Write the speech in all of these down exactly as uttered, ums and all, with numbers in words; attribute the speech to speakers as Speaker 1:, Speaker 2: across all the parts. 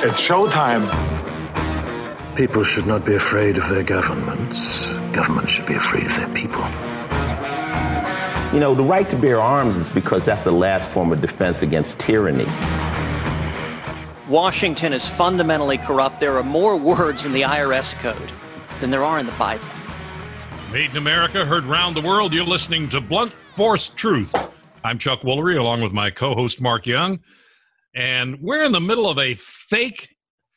Speaker 1: It's showtime.
Speaker 2: People should not be afraid of their governments. Governments should be afraid of their people.
Speaker 3: You know, the right to bear arms is because that's the last form of defense against tyranny.
Speaker 4: Washington is fundamentally corrupt. There are more words in the I R S code than there are in the Bible.
Speaker 5: Made in America, heard round the world. You're listening to Blunt Force Truth. I'm Chuck Woolery, along with my co-host Mark Young. And we're in the middle of a fake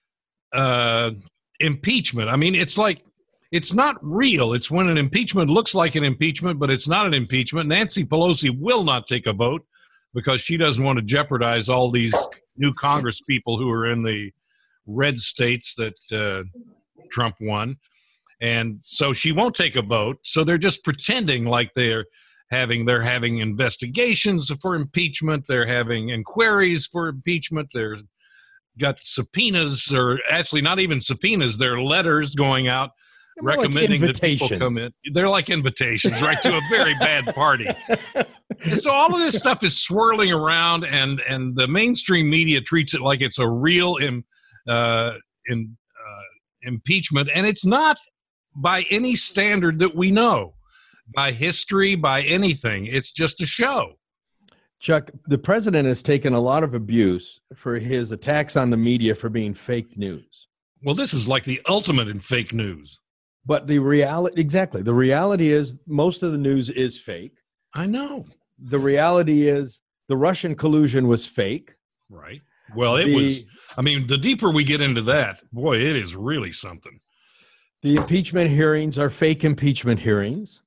Speaker 5: uh, impeachment. I mean, it's like, it's not real. It's when an impeachment looks like an impeachment, but it's not an impeachment. Nancy Pelosi will not take a vote because she doesn't want to jeopardize all these new Congress people who are in the red states that uh, Trump won. And so she won't take a vote. So they're just pretending like they're having, they're having investigations for impeachment. They're having inquiries for impeachment. They're got subpoenas, or actually not even subpoenas. They're letters going out
Speaker 6: They're
Speaker 5: recommending
Speaker 6: like
Speaker 5: that people come in. They're like invitations, right, to a very bad party. And so all of this stuff is swirling around, and, and the mainstream media treats it like it's a real im, uh, in, uh, impeachment, and it's not by any standard that we know, by history, by anything. It's just a show.
Speaker 6: Chuck, the president has taken a lot of abuse for his attacks on the media for being fake news.
Speaker 5: Well, this is like the ultimate in fake news.
Speaker 6: But the reality, exactly, the reality is most of the news is fake.
Speaker 5: I know.
Speaker 6: The reality is the Russian collusion was fake.
Speaker 5: Right. Well, it
Speaker 6: the,
Speaker 5: was, I mean, the deeper we get into that, boy, it is really something.
Speaker 6: The impeachment hearings are fake impeachment hearings.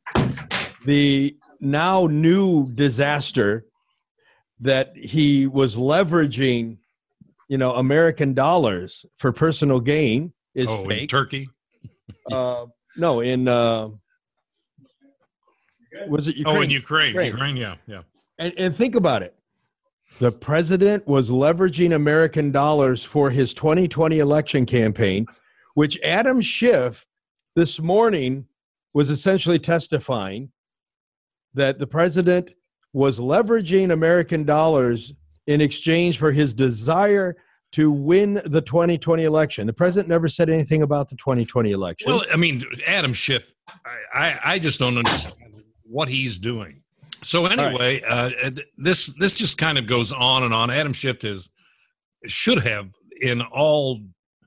Speaker 6: The now new disaster that he was leveraging, you know, American dollars for personal gain is
Speaker 5: oh,
Speaker 6: fake.
Speaker 5: In Turkey?
Speaker 6: Uh, no, in uh, was it Ukraine?
Speaker 5: Oh, in Ukraine.
Speaker 6: Ukraine,
Speaker 5: Ukraine, yeah, yeah.
Speaker 6: And, and think about it. The president was leveraging American dollars for his twenty twenty election campaign, which Adam Schiff this morning was essentially testifying that the president was leveraging American dollars in exchange for his desire to win the twenty twenty election. The president never said anything about the twenty twenty election.
Speaker 5: Well, I mean, Adam Schiff, I, I, I just don't understand what he's doing. So anyway, right. uh, this this just kind of goes on and on. Adam Schiff is should have, in all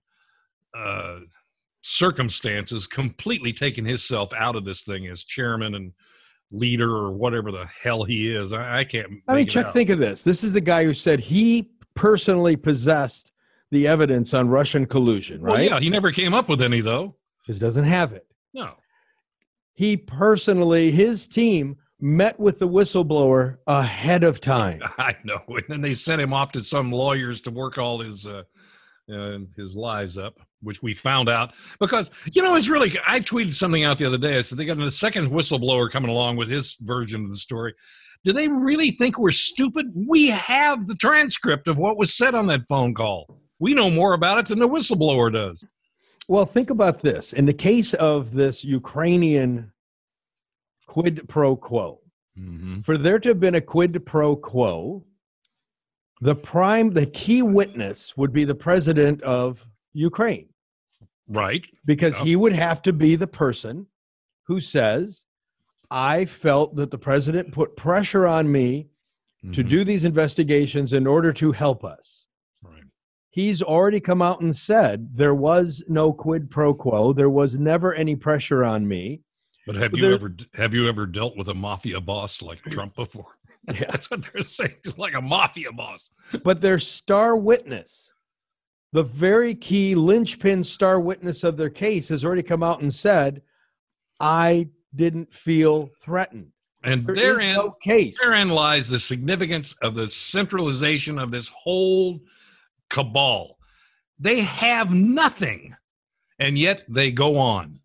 Speaker 5: uh, circumstances, completely taken himself out of this thing as chairman and leader or whatever the hell he is. I, I can't.
Speaker 6: I mean, Chuck, think of this. This is the guy who said he personally possessed the evidence on Russian collusion, right?
Speaker 5: Well, yeah, he never came up with any, though.
Speaker 6: Just doesn't have it.
Speaker 5: No.
Speaker 6: He personally, his team met with the whistleblower ahead of time.
Speaker 5: I know. And then they sent him off to some lawyers to work all his uh, uh, his lies up, which we found out. Because, you know, it's really, I tweeted something out the other day. I said, they got a second whistleblower coming along with his version of the story. Do they really think we're stupid? We have the transcript of what was said on that phone call. We know more about it than the whistleblower does.
Speaker 6: Well, think about this. In the case of this Ukrainian quid pro quo, mm-hmm. for there to have been a quid pro quo, the prime, the key witness would be the president of Ukraine.
Speaker 5: Right.
Speaker 6: Because
Speaker 5: yep.
Speaker 6: he would have to be the person who says, I felt that the president put pressure on me mm-hmm. to do these investigations in order to help us.
Speaker 5: Right.
Speaker 6: He's already come out and said there was no quid pro quo. There was never any pressure on me.
Speaker 5: But have
Speaker 6: so
Speaker 5: you
Speaker 6: there,
Speaker 5: ever have you ever dealt with a mafia boss like Trump before?
Speaker 6: Yeah.
Speaker 5: That's what they're saying. It's like a mafia boss.
Speaker 6: But their star witness, the very key linchpin star witness of their case, has already come out and said, I didn't feel threatened.
Speaker 5: And
Speaker 6: there
Speaker 5: therein,
Speaker 6: no case.
Speaker 5: therein lies the significance of the centralization of this whole cabal. They have nothing, and yet they go on.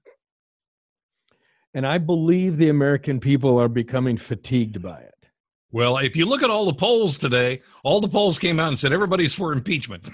Speaker 6: And I believe the American people are becoming fatigued by it.
Speaker 5: Well, if you look at all the polls today, all the polls came out and said everybody's for impeachment.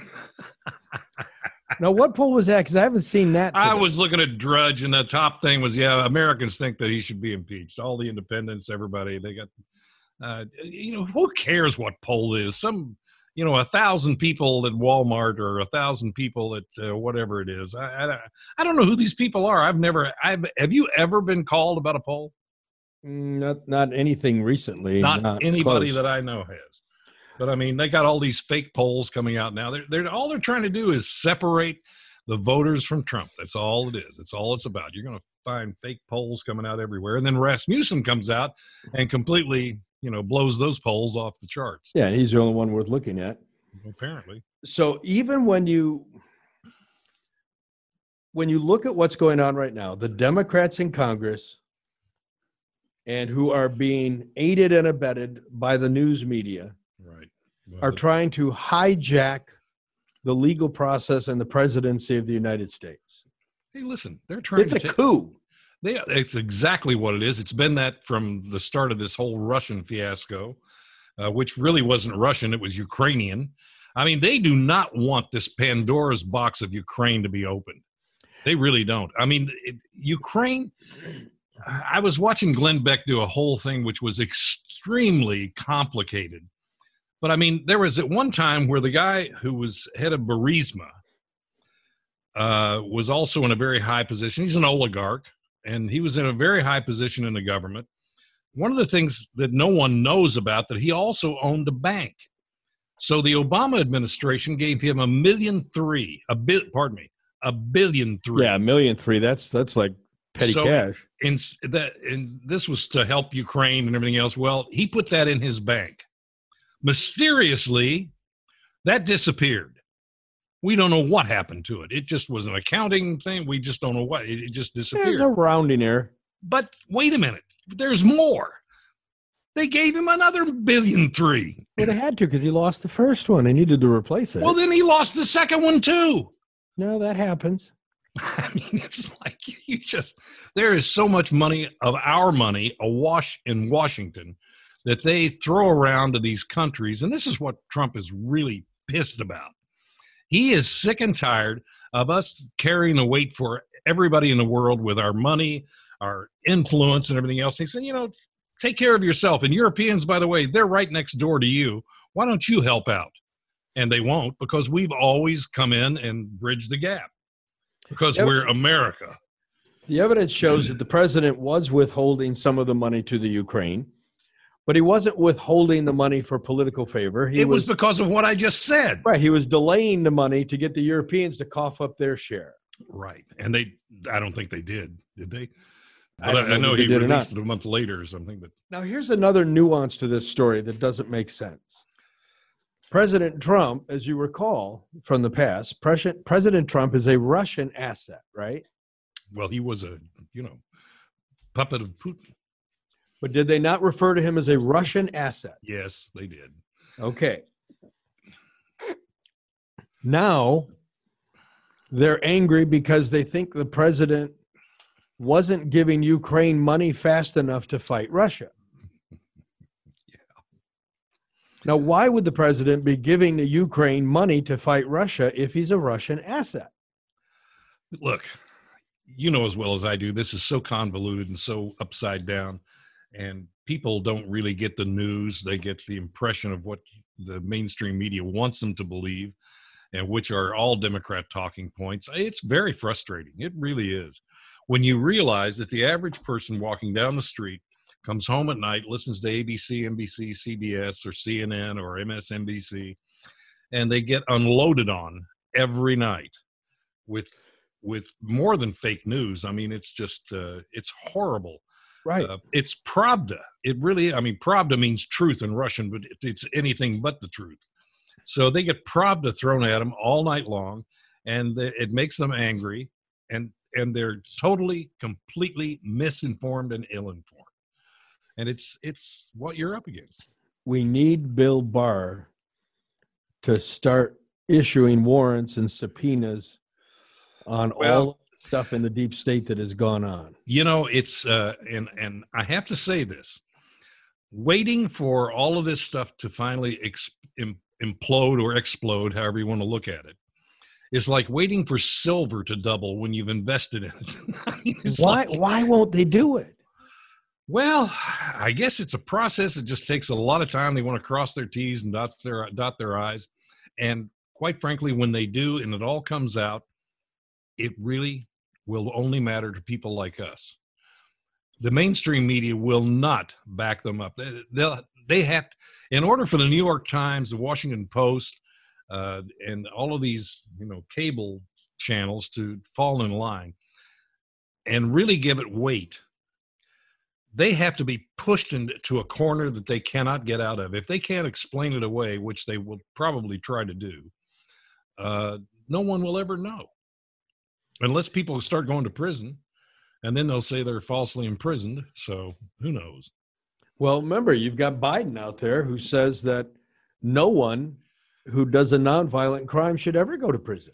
Speaker 6: Now, what poll was that? Because I haven't seen that today.
Speaker 5: I was looking at Drudge, and the top thing was, yeah, Americans think that he should be impeached. All the independents, everybody, they got, uh, you know, who cares what poll is? Some, you know, a thousand people at Walmart or a thousand people at uh, whatever it is. I, I I don't know who these people are. I've never. I've have you ever been called about a poll?
Speaker 6: Not not anything recently.
Speaker 5: Not, not anybody
Speaker 6: close.
Speaker 5: that I know has. But I mean, they got all these fake polls coming out now. They're, they're all they're trying to do is separate the voters from Trump. That's all it is. That's all it's about. You're going to find fake polls coming out everywhere, and then Rasmussen comes out and completely, you know, blows those polls off the charts.
Speaker 6: Yeah, and he's the only one worth looking at.
Speaker 5: Apparently.
Speaker 6: So even when you when you look at what's going on right now, the Democrats in Congress and who are being aided and abetted by the news media,
Speaker 5: right, well,
Speaker 6: are
Speaker 5: the,
Speaker 6: trying to hijack the legal process and the presidency of the United States.
Speaker 5: Hey, listen, they're trying
Speaker 6: it's
Speaker 5: to
Speaker 6: a
Speaker 5: take,
Speaker 6: coup.
Speaker 5: They, it's exactly what it is. It's been that from the start of this whole Russian fiasco, uh, which really wasn't Russian. It was Ukrainian. I mean, they do not want this Pandora's box of Ukraine to be opened. They really don't. I mean, it, Ukraine, I was watching Glenn Beck do a whole thing which was extremely complicated. But I mean, there was at one time where the guy who was head of Burisma uh, was also in a very high position. He's an oligarch, and he was in a very high position in the government. One of the things that no one knows about, that he also owned a bank. So the Obama administration gave him a million three, a bit, pardon me, a billion three.
Speaker 6: Yeah, a million three. That's that's like petty
Speaker 5: so
Speaker 6: cash.
Speaker 5: In, that, and this was to help Ukraine and everything else. Well, he put that in his bank. Mysteriously, that disappeared. We don't know what happened to it. It just was an accounting thing. We just don't know what. It, it just disappeared.
Speaker 6: There's a rounding error.
Speaker 5: But wait a minute. There's more. They gave him another billion three.
Speaker 6: Well, they had to because he lost the first one. They needed to replace it.
Speaker 5: Well, then he lost the second one too.
Speaker 6: No, that happens.
Speaker 5: I mean, it's like you just, there is so much money of our money awash in Washington that they throw around to these countries. And this is what Trump is really pissed about. He is sick and tired of us carrying the weight for everybody in the world with our money, our influence, and everything else. He said, you know, take care of yourself. And Europeans, by the way, they're right next door to you. Why don't you help out? And they won't, because we've always come in and bridged the gap because yep. we're America.
Speaker 6: The evidence shows that the president was withholding some of the money to the Ukraine, but he wasn't withholding the money for political favor. He
Speaker 5: it was, was because of what I just said.
Speaker 6: Right. He was delaying the money to get the Europeans to cough up their share.
Speaker 5: Right. And they, I don't think they did. Did they?
Speaker 6: I,
Speaker 5: but I,
Speaker 6: know,
Speaker 5: I know
Speaker 6: he
Speaker 5: released it a month later or something. But
Speaker 6: now here's another nuance to this story that doesn't make sense. President Trump, as you recall from the past, President, President Trump is a Russian asset, right?
Speaker 5: Well, he was a, you know, puppet of Putin.
Speaker 6: But did they not refer to him as a Russian asset?
Speaker 5: Yes, they did.
Speaker 6: Okay. Now they're angry because they think the president wasn't giving Ukraine money fast enough to fight Russia. Now, why would the president be giving the Ukraine money to fight Russia if he's a Russian asset?
Speaker 5: Look, you know as well as I do, this is so convoluted and so upside down, and people don't really get the news. They get the impression of what the mainstream media wants them to believe, and which are all Democrat talking points. It's very frustrating. It really is. When you realize that the average person walking down the street comes home at night, listens to A B C, N B C, C B S, or C N N, or M S N B C, and they get unloaded on every night with with more than fake news. I mean, it's just, uh, it's horrible.
Speaker 6: Right.
Speaker 5: Uh, it's Pravda. It really, I mean, Pravda means truth in Russian, but it's anything but the truth. So they get Pravda thrown at them all night long, and they, it makes them angry, and and they're totally, completely misinformed and ill-informed. And it's it's what you're up against.
Speaker 6: We need Bill Barr to start issuing warrants and subpoenas on
Speaker 5: well,
Speaker 6: all the stuff in the deep state that has gone on.
Speaker 5: You know, it's uh, and and I have to say this: waiting for all of this stuff to finally ex- im- implode or explode, however you want to look at it, is like waiting for silver to double when you've invested in it. I mean,
Speaker 6: why?
Speaker 5: like,
Speaker 6: why won't they do it?
Speaker 5: Well, I guess it's a process. It just takes a lot of time. They want to cross their T's and dot their, dot their I's. And quite frankly, when they do and it all comes out, it really will only matter to people like us. The mainstream media will not back them up. They, they'll, they have, to, in order for the New York Times, the Washington Post, uh, and all of these, you know, cable channels to fall in line and really give it weight, they have to be pushed into a corner that they cannot get out of. If they can't explain it away, which they will probably try to do, uh, no one will ever know. Unless people start going to prison, and then they'll say they're falsely imprisoned. So who knows?
Speaker 6: Well, remember, you've got Biden out there who says that no one who does a nonviolent crime should ever go to prison.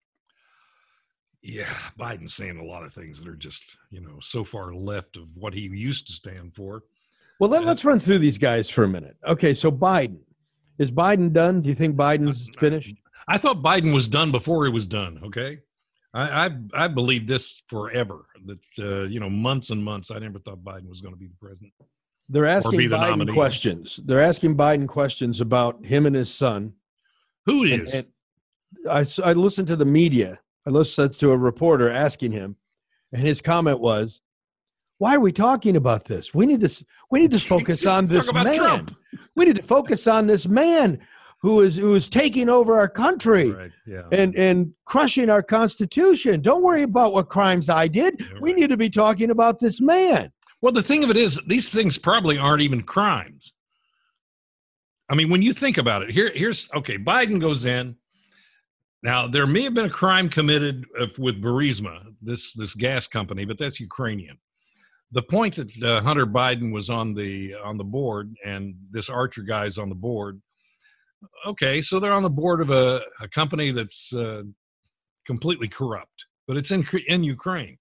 Speaker 5: Yeah, Biden's saying a lot of things that are just, you know, so far left of what he used to stand for.
Speaker 6: Well, let, let's run through these guys for a minute. Okay, so Biden. Is Biden done? Do you think Biden's finished?
Speaker 5: I thought Biden was done before he was done, okay? I I, I believed this forever, that, uh, you know, months and months. I never thought Biden was going to be the president.
Speaker 6: They're asking
Speaker 5: the
Speaker 6: Biden
Speaker 5: nominee.
Speaker 6: questions. They're asking Biden questions about him and his son.
Speaker 5: Who
Speaker 6: And-
Speaker 5: is?
Speaker 6: and I, I listened to the media. I listened to a reporter asking him, and his comment was, "Why are we talking about this? We need to we need to focus on
Speaker 5: Talk
Speaker 6: this
Speaker 5: about
Speaker 6: man.
Speaker 5: Trump."
Speaker 6: We need to focus on this man who is who is taking over our country
Speaker 5: Right, yeah.
Speaker 6: and and crushing our Constitution. Don't worry about what crimes I did.
Speaker 5: Yeah,
Speaker 6: We
Speaker 5: right.
Speaker 6: need to be talking about this man."
Speaker 5: Well, the thing of it is, these things probably aren't even crimes. I mean, when you think about it, here, here's, okay, Biden goes in. Now, there may have been a crime committed uh, with Burisma, this this gas company, but that's Ukrainian. The point that uh, Hunter Biden was on the on the board, and this Archer guy's on the board. Okay, so they're on the board of a, a company that's uh, completely corrupt, but it's in in Ukraine.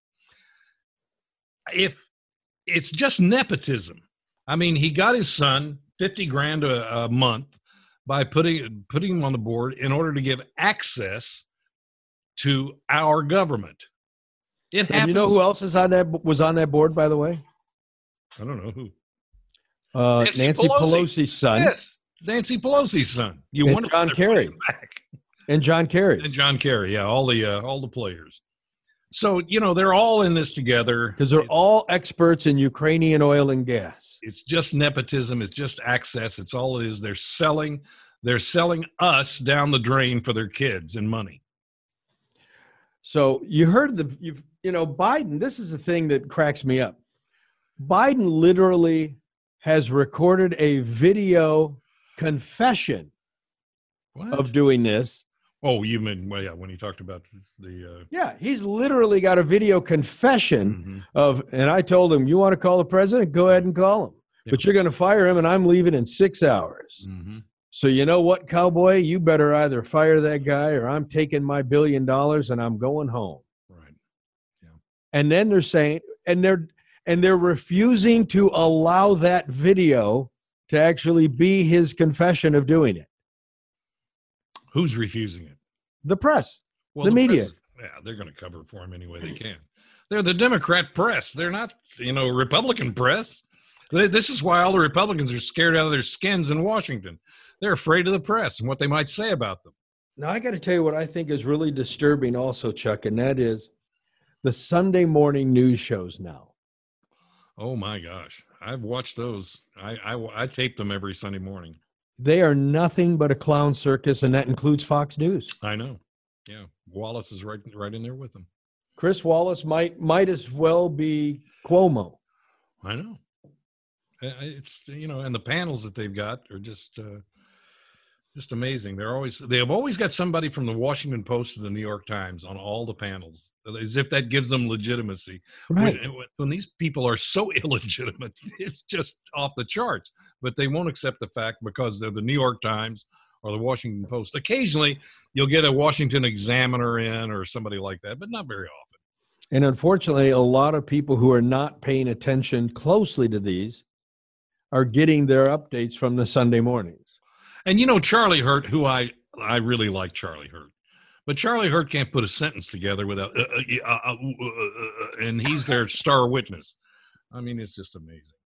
Speaker 5: If it's just nepotism, I mean, he got his son fifty grand a, a month by putting putting him on the board in order to give access to our government. It happens.
Speaker 6: And you know who else is on that was on that board, by the way?
Speaker 5: I don't know who.
Speaker 6: Uh,
Speaker 5: Nancy
Speaker 6: Nancy,
Speaker 5: Pelosi.
Speaker 6: Pelosi's son
Speaker 5: Yes, Nancy Pelosi's son. You
Speaker 6: And
Speaker 5: wonder
Speaker 6: John
Speaker 5: if they're
Speaker 6: Kerry.
Speaker 5: bringing him back.
Speaker 6: and John Kerry.
Speaker 5: And John Kerry, yeah, all the uh, all the players. So you know they're all in this together
Speaker 6: Because they're
Speaker 5: It-
Speaker 6: all experts in Ukrainian oil and gas.
Speaker 5: It's just nepotism. It's just access. It's all it is. They're selling. They're selling us down the drain for their kids and money.
Speaker 6: So you heard the you've you know Biden. This is the thing that cracks me up. Biden literally has recorded a video confession
Speaker 5: What?
Speaker 6: of doing this.
Speaker 5: Oh, you mean well, yeah, when he talked about the. Uh,
Speaker 6: Yeah, he's literally got a video confession
Speaker 5: mhm.
Speaker 6: of, and I told him, you want to call the president? Go ahead and call him.
Speaker 5: Yeah.
Speaker 6: But you're going to fire him, and I'm leaving in six hours.
Speaker 5: Mhm.
Speaker 6: So you know what, cowboy? You better either fire that guy or I'm taking my billion dollars and I'm going home.
Speaker 5: Right.
Speaker 6: And then they're saying, and they're and they're refusing to allow that video to actually be his confession of doing it.
Speaker 5: Who's refusing it?
Speaker 6: The press.
Speaker 5: Well,
Speaker 6: The media.
Speaker 5: press- yeah, they're going to cover it for him any way they can. They're the Democrat press. They're not, you know, Republican press. They- This is why all the Republicans are scared out of their skins in Washington. They're afraid of the press and what they might say about them.
Speaker 6: Now, I got to tell you what I think is really disturbing also, Chuck, and that is the Sunday morning news shows now.
Speaker 5: Oh my gosh, I've watched those. I I, I taped them every Sunday morning.
Speaker 6: They are nothing but a clown circus, and that includes Fox News.
Speaker 5: I know. Yeah, Wallace is right right in there with them.
Speaker 6: Chris Wallace might might as well be Cuomo.
Speaker 5: I know. Uh, It's you know, and the panels that they've got are just uh, just amazing. They're always they have always got somebody from the Washington Post or the New York Times on all the panels, as if that gives them legitimacy.
Speaker 6: Right.
Speaker 5: When, when these people are so illegitimate, it's just off the charts. But they won't accept the fact because they're the New York Times or the Washington Post. Occasionally, you'll get a Washington Examiner in or somebody like that, but not very often.
Speaker 6: And unfortunately, a lot of people who are not paying attention closely to these are getting their updates from the Sunday mornings.
Speaker 5: And you know, Charlie Hurt, who I I really like Charlie Hurt, but Charlie Hurt can't put a sentence together without, uh, uh, uh, uh, uh, uh, and he's their star witness. I mean, it's just amazing.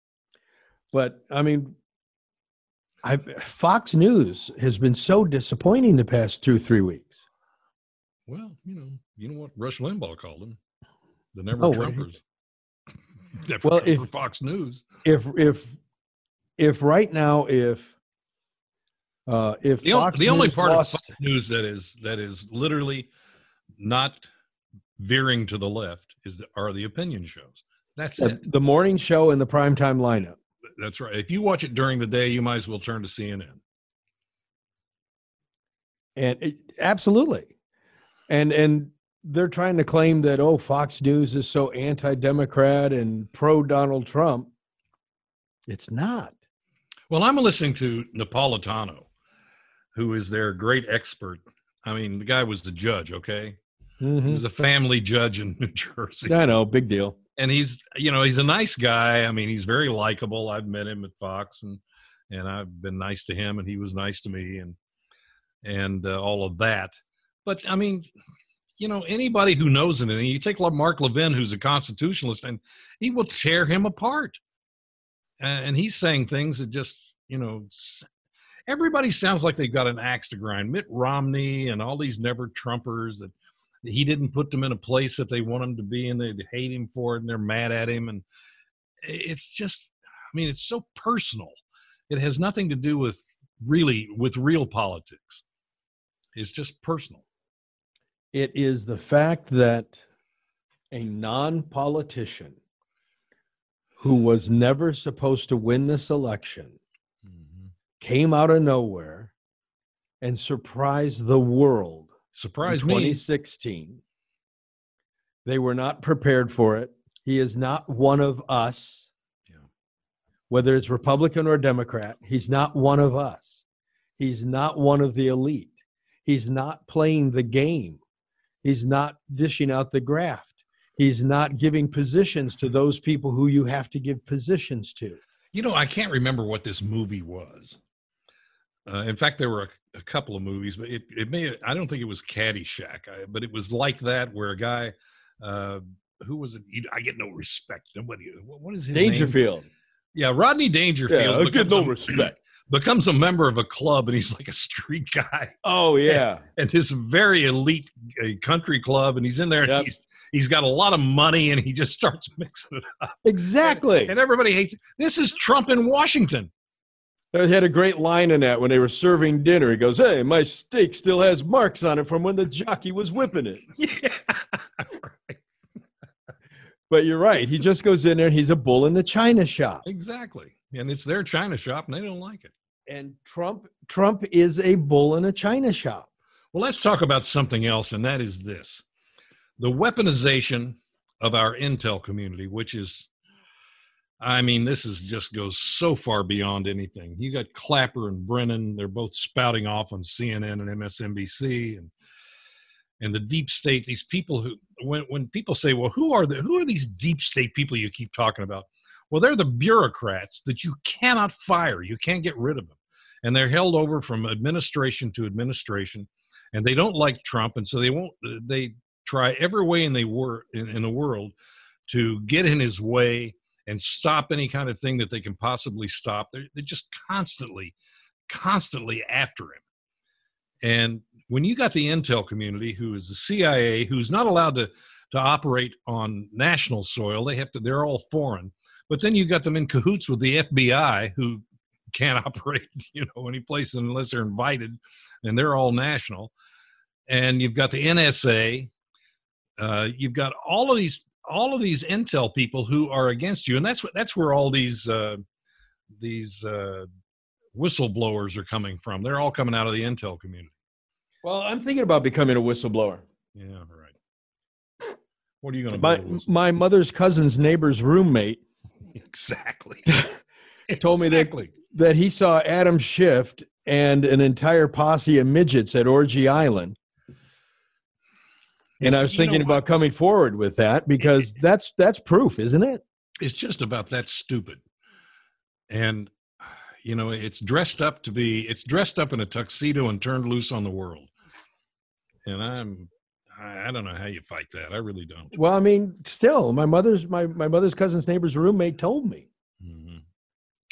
Speaker 6: But I mean, I Fox News has been so disappointing the past two, three weeks.
Speaker 5: Well, you know, you know what Rush Limbaugh called them? The never
Speaker 6: Oh,
Speaker 5: Trumpers. Never
Speaker 6: Well,
Speaker 5: Trumper
Speaker 6: if-
Speaker 5: Fox News.
Speaker 6: If if if right now, if uh, if
Speaker 5: The, o-
Speaker 6: Fox
Speaker 5: the only
Speaker 6: News
Speaker 5: part
Speaker 6: lost,
Speaker 5: of Fox News that is that is literally not veering to the left is the, are the opinion shows. That's
Speaker 6: uh,
Speaker 5: it.
Speaker 6: the morning show and the primetime lineup.
Speaker 5: That's right. If you watch it during the day, you might as well turn to C N N.
Speaker 6: And it, absolutely, and and they're trying to claim that, oh, Fox News is so anti-Democrat and pro-Donald Trump. It's not.
Speaker 5: Well, I'm listening to Napolitano, who is their great expert. I mean, the guy was the judge, okay? He
Speaker 6: Mhm.
Speaker 5: was a family judge in New Jersey.
Speaker 6: I know, big deal.
Speaker 5: And he's, you know, he's a nice guy. I mean, he's very likable. I've met him at Fox, and and I've been nice to him, and he was nice to me, and and uh, all of that. But I mean, you know, anybody who knows anything, you take Mark Levin, who's a constitutionalist, and he will tear him apart. And he's saying things that just, you know, everybody sounds like they've got an axe to grind. Mitt Romney and all these never Trumpers that he didn't put them in a place that they want him to be, and they hate him for it, and they're mad at him. And it's just, I mean, it's so personal. It has nothing to do with really, with real politics. It's just personal.
Speaker 6: It is the fact that a non-politician who was never supposed to win this election
Speaker 5: Mm-hmm.
Speaker 6: came out of nowhere and surprised the world
Speaker 5: Surprise
Speaker 6: in
Speaker 5: me.
Speaker 6: twenty sixteen. They were not prepared for it. He is not one of us.
Speaker 5: Yeah.
Speaker 6: Whether it's Republican or Democrat, he's not one of us. He's not one of the elite. He's not playing the game. He's not dishing out the graft. He's not giving positions to those people who you have to give positions to.
Speaker 5: You know, I can't remember what this movie was. Uh, in fact, there were a, a couple of movies, but it, it may, I don't think it was Caddyshack, I, but it was like that where a guy, uh, who was it? I get no respect. Nobody, what, what is his name?
Speaker 6: Dangerfield.
Speaker 5: Yeah, Rodney Dangerfield.
Speaker 6: Yeah, I get no
Speaker 5: a,
Speaker 6: respect.
Speaker 5: Becomes a member of a club, and he's like a street guy.
Speaker 6: Oh, yeah.
Speaker 5: And this very elite uh, country club, and he's in there, and
Speaker 6: Yep.
Speaker 5: he's he's got a lot of money, and he just starts mixing it up.
Speaker 6: Exactly.
Speaker 5: And, and everybody hates it. This is Trump in Washington.
Speaker 6: They had a great line in that when they were serving dinner. He goes, hey, my steak still has marks on it from when the jockey was whipping it.
Speaker 5: Yeah, right.
Speaker 6: But you're right. He just goes in there and he's a bull in the china shop.
Speaker 5: Exactly. And it's their China shop, and they don't like it.
Speaker 6: And Trump, Trump is a bull in a china shop.
Speaker 5: Well, let's talk about something else, and that is this. The weaponization of our intel community, which is, I mean, this is just goes so far beyond anything. You got Clapper and Brennan. They're both spouting off on C N N and M S N B C, and and the deep state, these people who, when, when people say, well, who are the, who are these deep state people you keep talking about? Well, they're the bureaucrats that you cannot fire. You can't get rid of them. And they're held over from administration to administration, and they don't like Trump. And so they won't, they try every way in, they were, in, in the world to get in his way and stop any kind of thing that they can possibly stop. They're, they're just constantly, constantly after him. And when you got the intel community, who is the C I A, who's not allowed to, to operate on national soil, they have to, they're all foreign. But then you got them in cahoots with the F B I, who can't operate, you know, any place unless they're invited, and they're all national. And you've got the N S A. Uh, you've got all of these, all of these intel people who are against you, and that's what that's where all these uh, these uh, whistleblowers are coming from. They're all coming out of the intel community.
Speaker 6: Well, I'm thinking about becoming a whistleblower.
Speaker 5: Yeah, right. What are you going to
Speaker 6: My,
Speaker 5: do?
Speaker 6: my mother's cousin's neighbor's roommate
Speaker 5: Exactly.
Speaker 6: told me that,
Speaker 5: Exactly.
Speaker 6: that he saw Adam Schiff and an entire posse of midgets at Orgy Island. And I was
Speaker 5: You know
Speaker 6: thinking
Speaker 5: what?
Speaker 6: about coming forward with that because that's that's proof, isn't it?
Speaker 5: It's just about that stupid. And, you know, it's dressed up to be, it's dressed up in a tuxedo and turned loose on the world. And I'm, I I don't know how you fight that. I really don't.
Speaker 6: Well, I mean, still, my mother's my, my mother's cousin's neighbor's roommate told me.
Speaker 5: Mhm.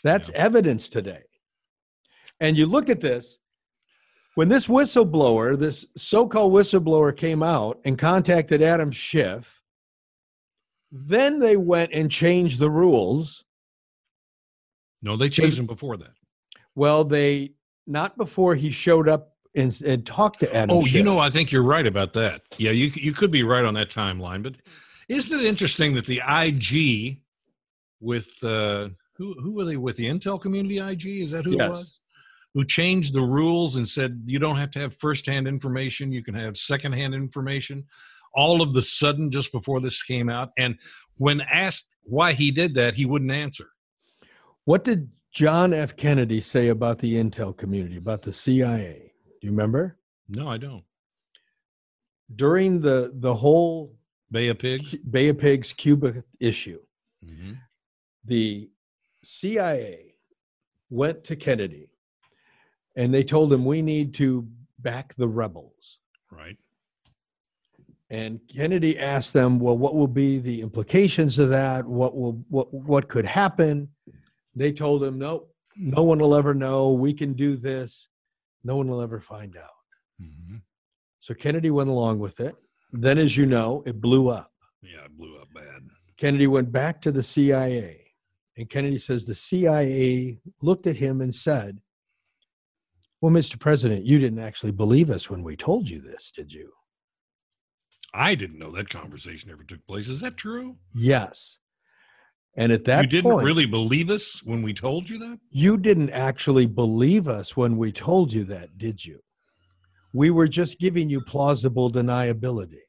Speaker 6: That's
Speaker 5: Yeah.
Speaker 6: evidence today. And you look at this, when this whistleblower, this so-called whistleblower came out and contacted Adam Schiff, then they went and changed the rules.
Speaker 5: No, they changed them before that.
Speaker 6: Well, they, not before he showed up and, and talked to Adam
Speaker 5: Oh,
Speaker 6: Schiff.
Speaker 5: you know, I think you're right about that. Yeah, you you could be right on that timeline. But isn't it interesting that the I G with uh, who who were they with the Intel community I G? Is that who
Speaker 6: Yes.
Speaker 5: it was? Who changed the rules and said you don't have to have firsthand information, you can have secondhand information. All of the sudden, just before this came out, and when asked why he did that, he wouldn't answer.
Speaker 6: What did John F. Kennedy say about the Intel community, about the C I A? Do you remember?
Speaker 5: No, I don't.
Speaker 6: During the, the whole
Speaker 5: Bay of Pigs.
Speaker 6: Bay of Pigs Cuba issue,
Speaker 5: Mm-hmm.
Speaker 6: the C I A went to Kennedy and they told him, we need to back the rebels.
Speaker 5: Right.
Speaker 6: And Kennedy asked them, well, what will be the implications of that? What will what what could happen? They told him, no, no one will ever know. We can do this. No one will ever find out.
Speaker 5: Mm-hmm.
Speaker 6: So Kennedy went along with it. Then, as you know, it blew up.
Speaker 5: Yeah, it blew up bad.
Speaker 6: Kennedy went back to the C I A. And Kennedy says the C I A looked at him and said, well, Mister President, you didn't actually believe us when we told you this, did you?
Speaker 5: I didn't know that conversation ever took place. Is that true?
Speaker 6: Yes. And at that
Speaker 5: you didn't
Speaker 6: point,
Speaker 5: really believe us when we told you that?
Speaker 6: you didn't actually believe us when we told you that, did you? We were just giving you plausible deniability.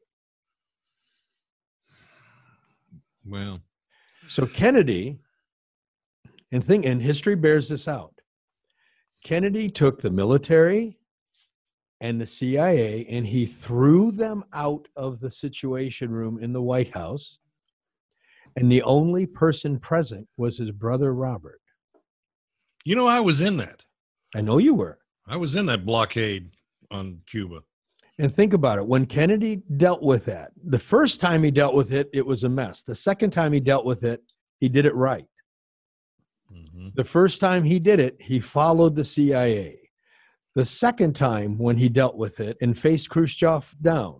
Speaker 5: Well,
Speaker 6: So Kennedy, and think, and history bears this out, Kennedy took the military and the C I A and he threw them out of the Situation Room in the White House. And the only person present was his brother, Robert.
Speaker 5: you know, I was in that.
Speaker 6: I know you were.
Speaker 5: I was in that blockade on Cuba.
Speaker 6: And think about it. When Kennedy dealt with that, the first time he dealt with it, it was a mess. The second time he dealt with it, he did it right.
Speaker 5: Mm-hmm.
Speaker 6: The first time he did it, he followed the C I A. The second time when he dealt with it and faced Khrushchev down,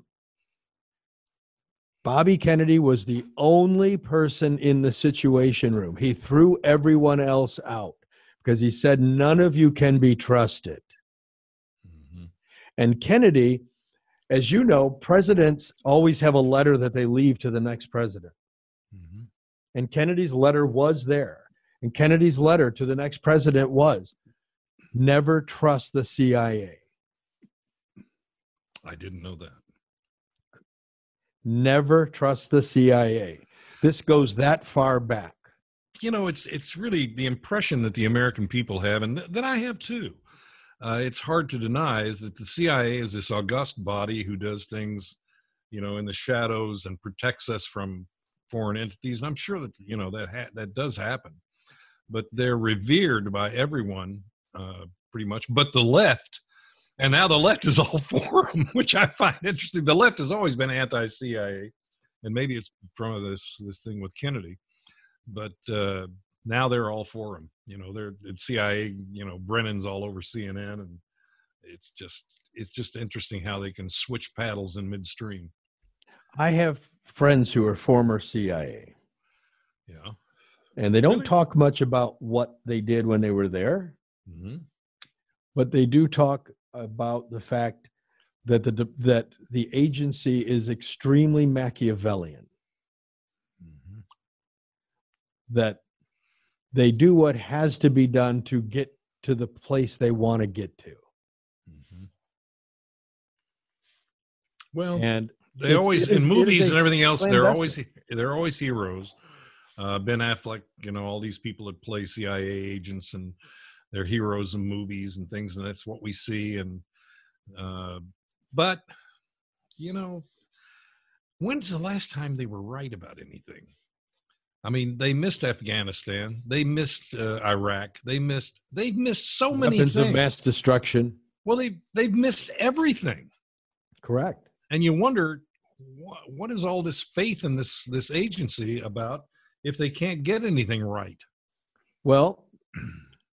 Speaker 6: Bobby Kennedy was the only person in the Situation Room. He threw everyone else out because he said, none of you can be trusted.
Speaker 5: Mm-hmm.
Speaker 6: And Kennedy, as you know, presidents always have a letter that they leave to the next president.
Speaker 5: Mm-hmm.
Speaker 6: And Kennedy's letter was there. And Kennedy's letter to the next president was, never trust the C I A.
Speaker 5: I didn't know that.
Speaker 6: Never trust the C I A. This goes that far back.
Speaker 5: You know, it's it's really the impression that the American people have, and th- that I have too. Uh, it's hard to deny is that the C I A is this august body who does things, you know, in the shadows and protects us from foreign entities. And I'm sure that, you know, that ha- that does happen, but they're revered by everyone uh, pretty much. But the left, and now the left is all for them, which I find interesting. The left has always been anti-C I A, and maybe it's from this this thing with Kennedy, but uh, now they're all for him. You know, they're it's C I A. You know, Brennan's all over C N N, and it's just it's just interesting how they can switch paddles in midstream.
Speaker 6: I have friends who are former C I A,
Speaker 5: Yeah.
Speaker 6: and they don't
Speaker 5: Really?
Speaker 6: talk much about what they did when they were there,
Speaker 5: Mm-hmm.
Speaker 6: but they do talk about the fact that the that the agency is extremely Machiavellian.
Speaker 5: Mm-hmm.
Speaker 6: That they do what has to be done to get to the place they want to get to.
Speaker 5: Mm-hmm. Well,
Speaker 6: And
Speaker 5: they
Speaker 6: it's-
Speaker 5: always
Speaker 6: it is-
Speaker 5: in
Speaker 6: it is
Speaker 5: movies
Speaker 6: a
Speaker 5: and everything else. They're always
Speaker 6: clandestine.
Speaker 5: they're always heroes. Uh, Ben Affleck, you know, all these people that play C I A agents, and they're heroes in movies and things, and that's what we see. And uh, but you know, when's the last time they were right about anything? I mean, they missed Afghanistan, they missed uh, Iraq, they missed they missed so many
Speaker 6: weapons
Speaker 5: things.
Speaker 6: of mass destruction.
Speaker 5: Well, they they've missed everything.
Speaker 6: Correct.
Speaker 5: And you wonder what, what is all this faith in this this agency about if they can't get anything right?
Speaker 6: Well,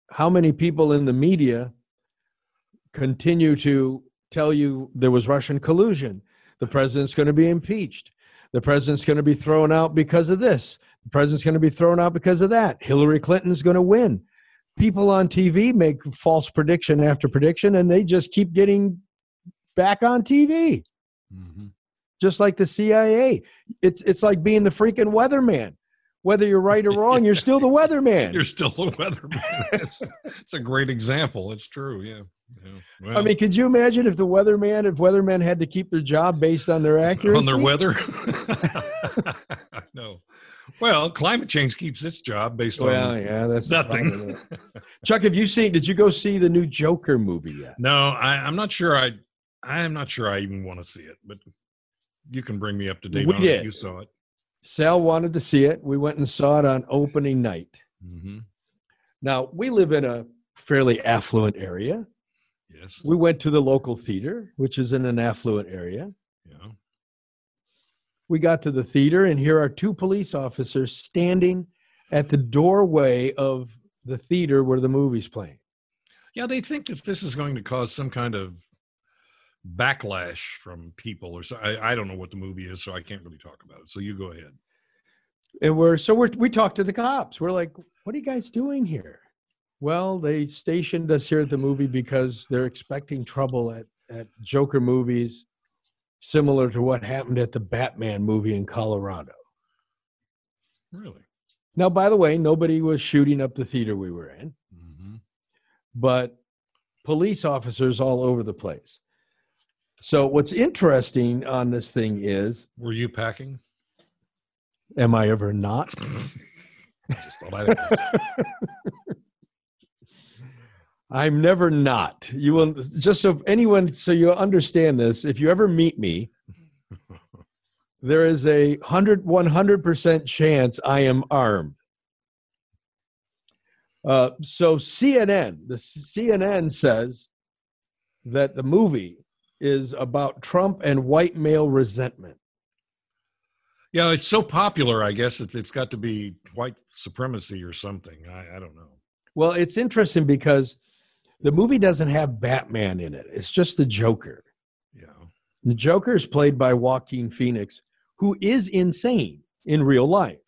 Speaker 6: how many people in the media continue to tell you there was Russian collusion? The president's going to be impeached. The president's going to be thrown out because of this. The president's going to be thrown out because of that. Hillary Clinton's going to win. People on T V make false prediction after prediction, and they just keep getting back on T V. Mm-hmm. Just like the C I A. It's it's like being the freaking weatherman. Whether you're right or wrong, you're still the weatherman.
Speaker 5: You're still the weatherman. It's, it's a great example. It's true, yeah. yeah. Well,
Speaker 6: I mean, could you imagine if the weatherman, if weathermen had to keep their job based on their accuracy?
Speaker 5: On their weather? No. Well, climate change keeps its job based
Speaker 6: well,
Speaker 5: on
Speaker 6: yeah, that's
Speaker 5: nothing.
Speaker 6: Chuck, have you seen, did you go see the new Joker movie yet?
Speaker 5: No, I, I'm not sure I, I'm not sure I even want to see it, but you can bring me up to date
Speaker 6: we
Speaker 5: on
Speaker 6: did.
Speaker 5: it if you saw it.
Speaker 6: Sal wanted to see it. We went and saw it on opening night.
Speaker 5: Mm-hmm.
Speaker 6: Now, we live in a fairly affluent area.
Speaker 5: Yes.
Speaker 6: We went to the local theater, which is in an affluent area.
Speaker 5: Yeah.
Speaker 6: We got to the theater, and here are two police officers standing at the doorway of the theater where the movie's playing.
Speaker 5: Yeah, they think that this is going to cause some kind of backlash from people, or so. I, I don't know what the movie is, so I can't really talk about it. So you go ahead.
Speaker 6: And we're so we're we talked to the cops. We're like, "What are you guys doing here?" Well, they stationed us here at the movie because they're expecting trouble at at Joker movies, similar to what happened at the Batman movie in Colorado.
Speaker 5: Really?
Speaker 6: Now, by the way, nobody was shooting up the theater we were in, mm-hmm. but police officers all over the place. So what's interesting on this thing is...
Speaker 5: Were you packing?
Speaker 6: Am I ever not?
Speaker 5: I just thought I'd ask.
Speaker 6: I'm never not. You will, just so anyone, so you understand this, if you ever meet me, there is a one hundred, one hundred percent chance I am armed. Uh, so C N N, the C N N says that the movie is about Trump and white male resentment.
Speaker 5: Yeah, it's so popular, I guess it's, it's got to be white supremacy or something. I, I don't know.
Speaker 6: Well, it's interesting because the movie doesn't have Batman in it. It's just the Joker.
Speaker 5: Yeah.
Speaker 6: The Joker is played by Joaquin Phoenix, who is insane in real life.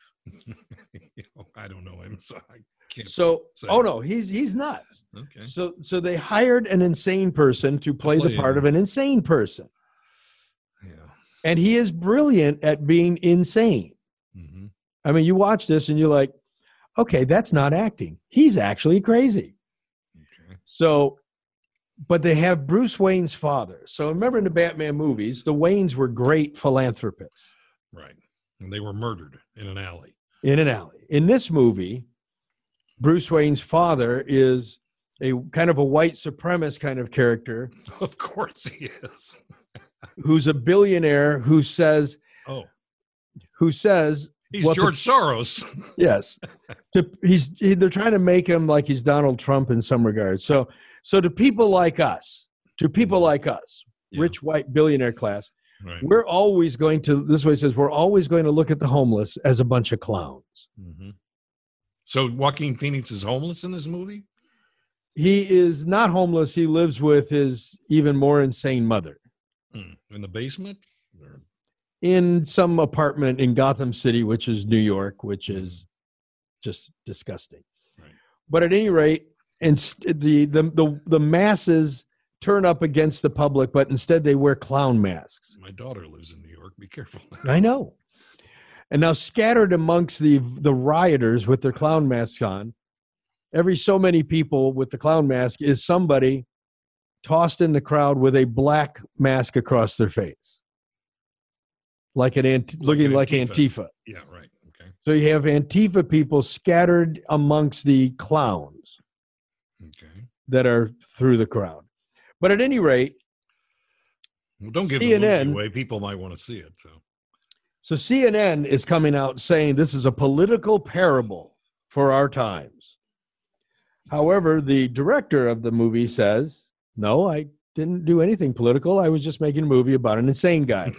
Speaker 5: I don't know him, so I can't
Speaker 6: So,
Speaker 5: say.
Speaker 6: oh no, he's he's nuts.
Speaker 5: Okay.
Speaker 6: So, so they hired an insane person to play,
Speaker 5: play
Speaker 6: the part
Speaker 5: him.
Speaker 6: of an insane person,
Speaker 5: Yeah.
Speaker 6: and he is brilliant at being insane.
Speaker 5: Mm-hmm.
Speaker 6: I mean, you watch this and you're like, okay, that's not acting. He's actually crazy.
Speaker 5: Okay.
Speaker 6: So, but they have Bruce Wayne's father. So remember in the Batman movies, the Waynes were great philanthropists.
Speaker 5: Right. And they were murdered in an alley.
Speaker 6: In an alley. In this movie, Bruce Wayne's father is a kind of a white supremacist kind of character.
Speaker 5: Of course he is.
Speaker 6: Who's a billionaire who says,
Speaker 5: oh,
Speaker 6: who says,
Speaker 5: he's
Speaker 6: well,
Speaker 5: George
Speaker 6: to,
Speaker 5: Soros.
Speaker 6: Yes. To, he's, he, they're trying to make him like he's Donald Trump in some regards. So, so to people like us, to people like us,
Speaker 5: Yeah.
Speaker 6: rich white billionaire class,
Speaker 5: Right.
Speaker 6: we're always going to, this way it says, we're always going to look at the homeless as a bunch of clowns.
Speaker 5: Mm-hmm. So Joaquin Phoenix is homeless in this movie?
Speaker 6: He is not homeless. He lives with his even more insane mother
Speaker 5: Mm. In the basement? Or?
Speaker 6: in some apartment in Gotham City, which is New York, which is just disgusting.
Speaker 5: Right.
Speaker 6: But at any rate, and st- the, the, the, the masses turn up against the public, but instead they wear clown masks.
Speaker 5: My daughter lives in New York. Be careful.
Speaker 6: I know. And now scattered amongst the the rioters with their clown masks on, every so many people with the clown mask is somebody tossed in the crowd with a black mask across their face. Like an ant-
Speaker 5: Like
Speaker 6: looking
Speaker 5: an
Speaker 6: like
Speaker 5: Antifa.
Speaker 6: Antifa.
Speaker 5: Yeah, right. Okay.
Speaker 6: So you have Antifa people scattered amongst the clowns
Speaker 5: Okay.
Speaker 6: that are through the crowd. But at any rate,
Speaker 5: Well, don't give
Speaker 6: C N N
Speaker 5: the movie away. People might want to see it. So.
Speaker 6: So C N N is coming out saying this is a political parable for our times. However, the director of the movie says, no, I didn't do anything political. I was just making a movie about an insane guy.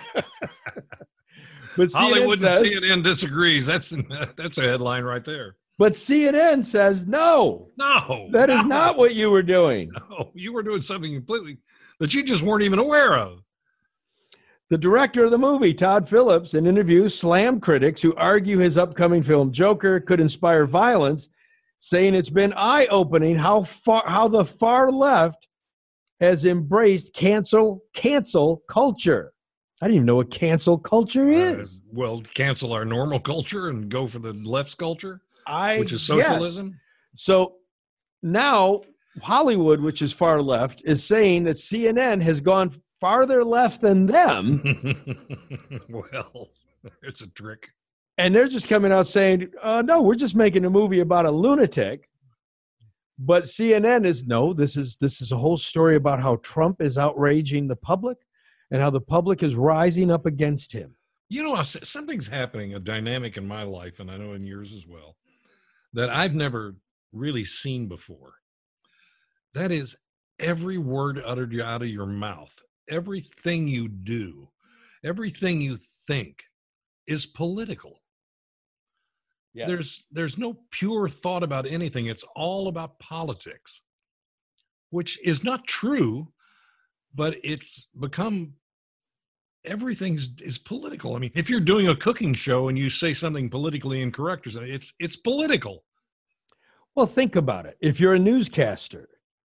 Speaker 6: But
Speaker 5: Hollywood
Speaker 6: C N N says,
Speaker 5: and C N N disagrees. That's that's a headline right there.
Speaker 6: But C N N says, no,
Speaker 5: No.
Speaker 6: that is
Speaker 5: no,
Speaker 6: not what you were doing.
Speaker 5: No, you were doing something completely that you just weren't even aware of.
Speaker 6: The director of the movie, Todd Phillips, in interviews, slammed critics who argue his upcoming film Joker could inspire violence, saying it's been eye-opening how far how the far left has embraced cancel cancel culture. I didn't even know what cancel culture is.
Speaker 5: Uh, well, cancel our normal culture and go for the left's culture,
Speaker 6: I
Speaker 5: which is socialism.
Speaker 6: Yes. So now Hollywood, which is far left, is saying that C N N has gone farther left than them.
Speaker 5: Well, it's a trick.
Speaker 6: And they're just coming out saying, uh, no, we're just making a movie about a lunatic. But C N N is, no, this is this is a whole story about how Trump is outraging the public and how the public is rising up against him.
Speaker 5: You know, something's happening, a dynamic in my life, and I know in yours as well, that I've never really seen before. That is, every word uttered out of your mouth, everything you do, everything you think is political. Yes. There's there's no pure thought about anything. It's all about politics, which is not true, but it's become everything's is political. I mean, if you're doing a cooking show and you say something politically incorrect, or something, it's it's political.
Speaker 6: Well, think about it. If you're a newscaster,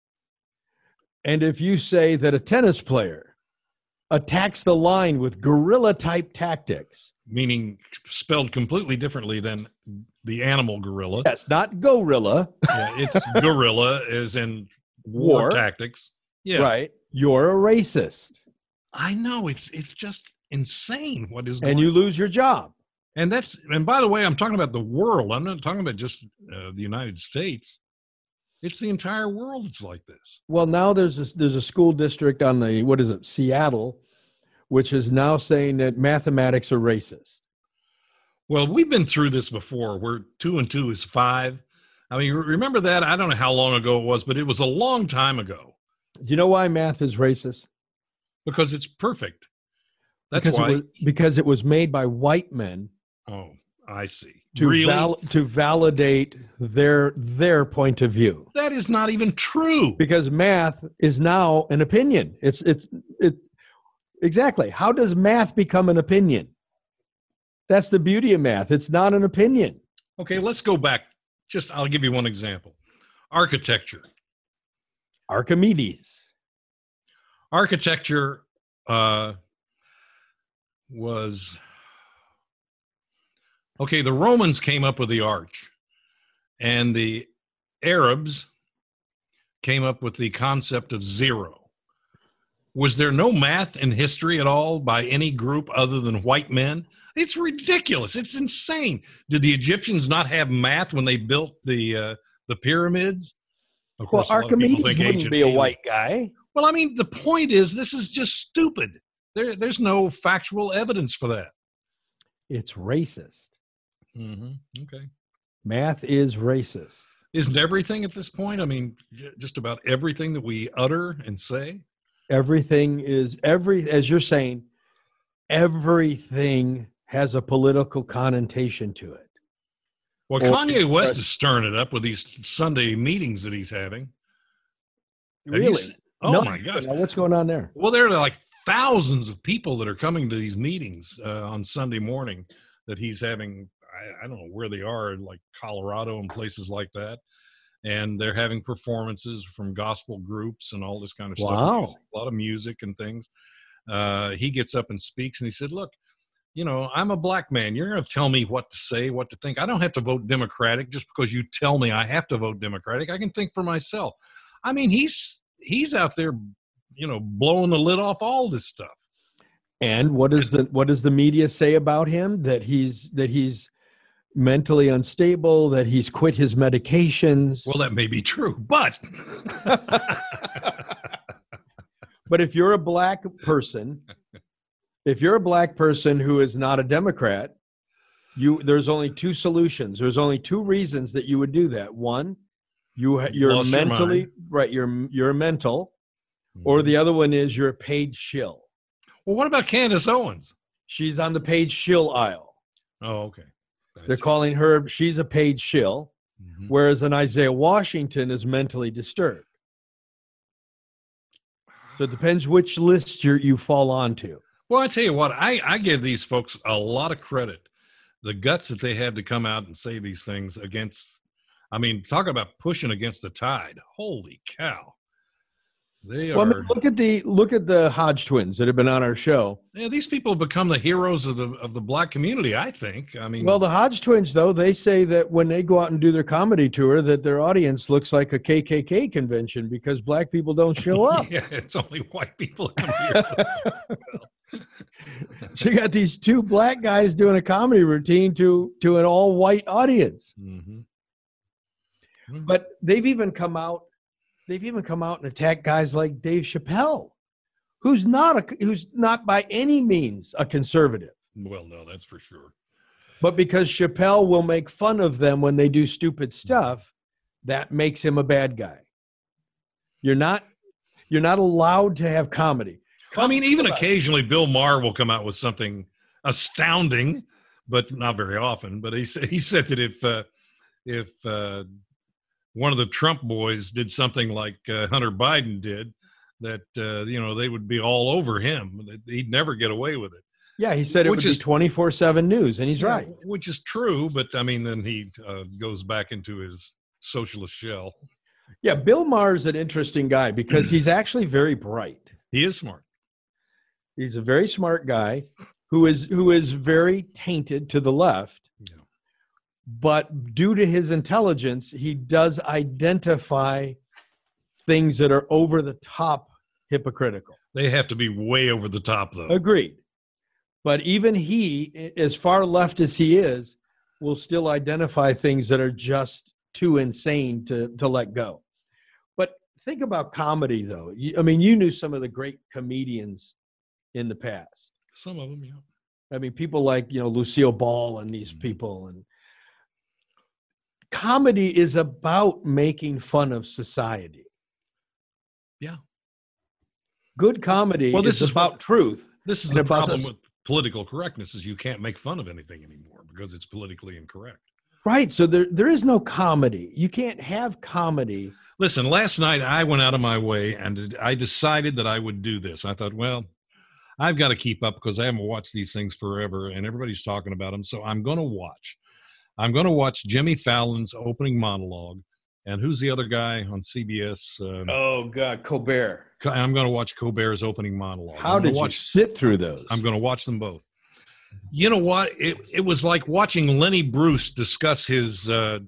Speaker 6: and if you say that a tennis player attacks the line with guerrilla-type tactics,
Speaker 5: meaning spelled completely differently than the animal gorilla.
Speaker 6: Yes, not gorilla.
Speaker 5: Yeah, it's guerrilla as in war, war tactics. Yeah.
Speaker 6: Right. You're a racist.
Speaker 5: I know. It's it's just insane what is going on.
Speaker 6: And you lose your job.
Speaker 5: And that's and by the way, I'm talking about the world. I'm not talking about just uh, the United States. It's the entire world that's like this.
Speaker 6: Well, now there's a, there's a school district on the, what is it, Seattle, which is now saying that mathematics are racist.
Speaker 5: Well, we've been through this before where two and two is five. I mean, remember that? I don't know how long ago it was, but it was a long time ago.
Speaker 6: Do you know why math is racist?
Speaker 5: Because it's perfect. That's
Speaker 6: because
Speaker 5: why.
Speaker 6: It was, because it was made by white men.
Speaker 5: Oh, I see.
Speaker 6: To,
Speaker 5: really?
Speaker 6: val- to validate their their point of view.
Speaker 5: That is not even true.
Speaker 6: Because math is now an opinion. It's it's it's exactly. How does math become an opinion? That's the beauty of math. It's not an opinion.
Speaker 5: Okay, let's go back. Just I'll give you one example. Architecture.
Speaker 6: Archimedes.
Speaker 5: Architecture uh, was okay. The Romans came up with the arch, and the Arabs came up with the concept of zero. Was there no math in history at all by any group other than white men? It's ridiculous. It's insane. Did the Egyptians not have math when they built the uh, the pyramids? Of
Speaker 6: Well,
Speaker 5: course, a lot of
Speaker 6: Archimedes
Speaker 5: people think
Speaker 6: wouldn't
Speaker 5: ancient
Speaker 6: be a
Speaker 5: aliens.
Speaker 6: white guy.
Speaker 5: Well, I mean, the point is, this is just stupid. There, there's no factual evidence for that.
Speaker 6: It's racist.
Speaker 5: Mm-hmm. Okay.
Speaker 6: Math is racist.
Speaker 5: Isn't everything at this point? I mean, j- just about everything that we utter and say?
Speaker 6: Everything is, every, as you're saying, everything has a political connotation to it.
Speaker 5: Well,
Speaker 6: Or
Speaker 5: Kanye
Speaker 6: it's
Speaker 5: West
Speaker 6: a-
Speaker 5: is stirring it up with these Sunday meetings that he's having. Have you
Speaker 6: Really?
Speaker 5: se- Oh,
Speaker 6: No,
Speaker 5: my gosh.
Speaker 6: now what's going on there?
Speaker 5: Well, there are like thousands of people that are coming to these meetings uh, on Sunday morning that he's having. I, I don't know where they are, like Colorado and places like that. And they're having performances from gospel groups and all this kind of stuff.
Speaker 6: Wow.
Speaker 5: Music, a lot of music and things. Uh, he gets up and speaks, and he said, look, you know, I'm a black man. You're going to tell me what to say, what to think. I don't have to vote Democratic just because you tell me I have to vote Democratic. I can think for myself. I mean, he's he's out there, you know, blowing the lid off all this stuff.
Speaker 6: And what does the what does the media say about him? That he's that he's mentally unstable, that he's quit his medications.
Speaker 5: Well, that may be true, but
Speaker 6: But if you're a black person, if you're a black person who is not a Democrat, you there's only two solutions. There's only two reasons that you would do that. One, you ha- you're
Speaker 5: Lost your
Speaker 6: mentally
Speaker 5: mind.
Speaker 6: right. You're you're mental, or the other one is you're a paid shill.
Speaker 5: well, what about Candace Owens?
Speaker 6: She's on the paid shill aisle.
Speaker 5: Oh, okay. I
Speaker 6: They're
Speaker 5: see.
Speaker 6: calling her. She's a paid shill. Mm-hmm. Whereas an Isaiah Washington is mentally disturbed. So it depends which list you you fall onto.
Speaker 5: Well, I tell you what, I, I give these folks a lot of credit. The guts that they had to come out and say these things against, I mean, talk about pushing against the tide. Holy cow. They are.
Speaker 6: Well, I mean, look at the look at the Hodge twins that have been on our show.
Speaker 5: Yeah, these people have become the heroes of the of the black community, I think. I mean,
Speaker 6: well, the Hodge twins, though, they say that when they go out and do their comedy tour, that their audience looks like a K K K convention because black people don't show up.
Speaker 5: Yeah, it's only white people come here.
Speaker 6: So you got these two black guys doing a comedy routine to to an all white audience.
Speaker 5: Mm-hmm. Mm-hmm.
Speaker 6: But they've even come out. They've even come out and attacked guys like Dave Chappelle, who's not a who's not by any means a conservative.
Speaker 5: Well, no, that's for sure.
Speaker 6: But because Chappelle will make fun of them when they do stupid stuff, that makes him a bad guy. You're not you're not allowed to have comedy.
Speaker 5: Well, I mean, even occasionally Bill Maher will come out with something astounding, but not very often. But he said he said that if uh, if uh, one of the Trump boys did something like uh, Hunter Biden did, that, uh, you know, they would be all over him. He'd never get away with it.
Speaker 6: Yeah, he said it which would is, be twenty-four seven news, and he's
Speaker 5: yeah,
Speaker 6: right.
Speaker 5: Which is true, but, I mean, then he uh, goes back into his socialist shell.
Speaker 6: Yeah, Bill Maher's an interesting guy because he's actually very bright.
Speaker 5: He is smart.
Speaker 6: He's a very smart guy who is who is very tainted to the left.
Speaker 5: Yeah.
Speaker 6: But due to his intelligence, he does identify things that are over the top hypocritical.
Speaker 5: They have to be way over the top, though.
Speaker 6: Agreed. But even he, as far left as he is, will still identify things that are just too insane to, to let go. But think about comedy, though. I mean, you knew some of the great comedians in the past.
Speaker 5: Some of them, yeah.
Speaker 6: I mean, people like, you know, Lucille Ball and these people. And comedy is about making fun of society.
Speaker 5: Yeah.
Speaker 6: Good comedy
Speaker 5: well, this
Speaker 6: is,
Speaker 5: is
Speaker 6: about
Speaker 5: what,
Speaker 6: truth.
Speaker 5: This is the problem with political correctness is you can't make fun of anything anymore because it's politically incorrect.
Speaker 6: Right. So there, there is no comedy. You can't have comedy.
Speaker 5: Listen, last night I went out of my way and I decided that I would do this. I thought, well, I've got to keep up because I haven't watched these things forever and everybody's talking about them. So I'm going to watch. I'm going to watch Jimmy Fallon's opening monologue. And who's the other guy on C B S? Uh,
Speaker 6: oh, God, Colbert.
Speaker 5: I'm going to watch Colbert's opening monologue.
Speaker 6: How did
Speaker 5: watch,
Speaker 6: you sit through those?
Speaker 5: I'm going to watch them both. You know what? It it was like watching Lenny Bruce discuss his uh,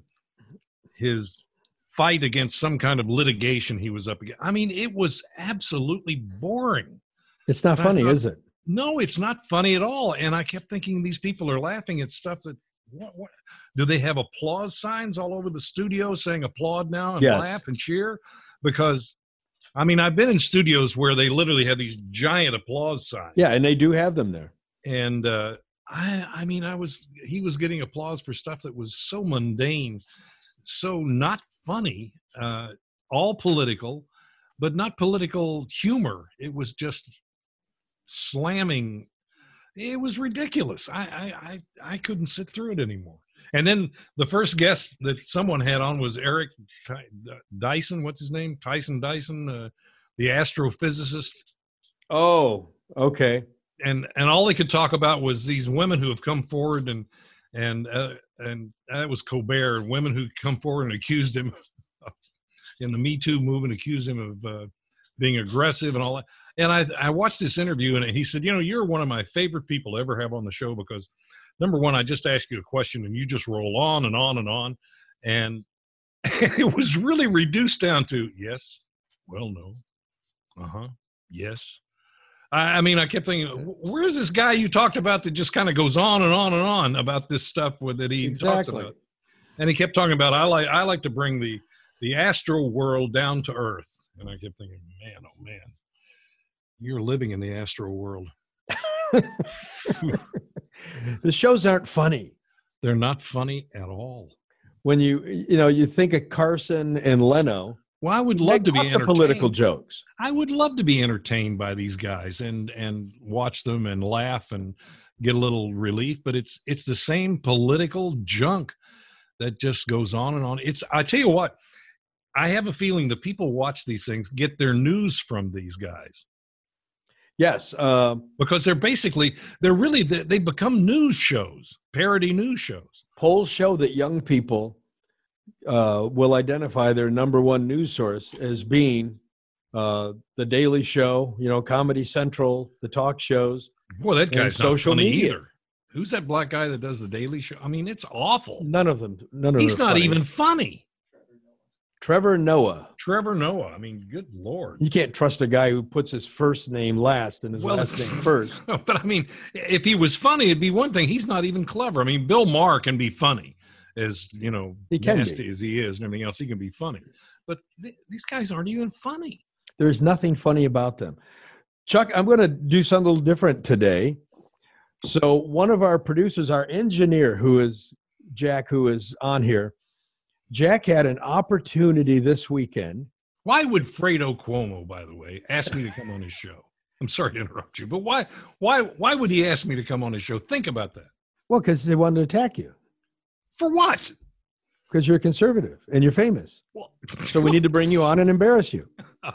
Speaker 5: his fight against some kind of litigation he was up against. I mean, it was absolutely boring.
Speaker 6: It's not
Speaker 5: and
Speaker 6: funny,
Speaker 5: thought,
Speaker 6: is it?
Speaker 5: No, it's not funny at all. And I kept thinking these people are laughing at stuff that what, what do they have applause signs all over the studio saying applaud now and
Speaker 6: yes.
Speaker 5: laugh and cheer? Because I mean, I've been in studios where they literally have these giant applause signs.
Speaker 6: Yeah, and they do have them there.
Speaker 5: And uh, I, I mean, I was he was getting applause for stuff that was so mundane, so not funny, uh, all political, but not political humor. It was just slamming. It was ridiculous. I, I, I, I couldn't sit through it anymore. And then the first guest that someone had on was Eric Dyson. What's his name? Tyson Dyson, uh, the astrophysicist.
Speaker 6: Oh, okay.
Speaker 5: And and all they could talk about was these women who have come forward and and uh, and that was Colbert. Women who come forward and accused him of, in the Me Too movement, accused him of uh, being aggressive and all that. And I I watched this interview and he said, you know, you're one of my favorite people to ever have on the show because number one, I just ask you a question and you just roll on and on and on, and it was really reduced down to yes, well, no, uh huh, yes. I mean, I kept thinking, where's this guy you talked about that just kind of goes on and on and on about this stuff that he
Speaker 6: exactly.
Speaker 5: talks about? And he kept talking about, I like I like to bring the, the astral world down to earth. And I kept thinking, man, oh, man, you're living in the astral world.
Speaker 6: The shows aren't funny.
Speaker 5: They're not funny at all.
Speaker 6: When you, you know, you think of Carson and Leno.
Speaker 5: Well, I would love to be entertained.
Speaker 6: Political jokes.
Speaker 5: I would love to be entertained by these guys and and watch them and laugh and get a little relief. But it's it's the same political junk that just goes on and on. It's, I tell you what, I have a feeling that people watch these things, get their news from these guys.
Speaker 6: Yes. Uh,
Speaker 5: because they're basically, they're really, they become news shows, parody news shows.
Speaker 6: Polls show that young people uh, will identify their number one news source as being uh, The Daily Show, you know, Comedy Central, the talk shows.
Speaker 5: Boy, that guy's not
Speaker 6: social
Speaker 5: funny
Speaker 6: media.
Speaker 5: either. Who's that black guy that does The Daily Show? I mean, it's awful.
Speaker 6: None of them. None of
Speaker 5: He's
Speaker 6: them.
Speaker 5: not
Speaker 6: funny.
Speaker 5: even funny.
Speaker 6: Trevor Noah.
Speaker 5: Trevor Noah. I mean, good Lord.
Speaker 6: You can't trust a guy who puts his first name last and his
Speaker 5: Well,
Speaker 6: last name first.
Speaker 5: But I mean, if he was funny, it'd be one thing. He's not even clever. I mean, Bill Maher can be funny, as you know,
Speaker 6: He can
Speaker 5: nasty
Speaker 6: be.
Speaker 5: as he is and everything else. He can be funny, but th- these guys aren't even funny.
Speaker 6: There's nothing funny about them. Chuck, I'm going to do something a little different today. So one of our producers, our engineer, who is Jack, who is on here, Jack had an opportunity this weekend.
Speaker 5: Why would Fredo Cuomo, by the way, ask me to come on his show? I'm sorry to interrupt you, but why, why, why would he ask me to come on his show? Think about that.
Speaker 6: Well, because they wanted to attack you.
Speaker 5: For what?
Speaker 6: Because you're conservative and you're famous.
Speaker 5: Well,
Speaker 6: So we need to bring you on and embarrass you.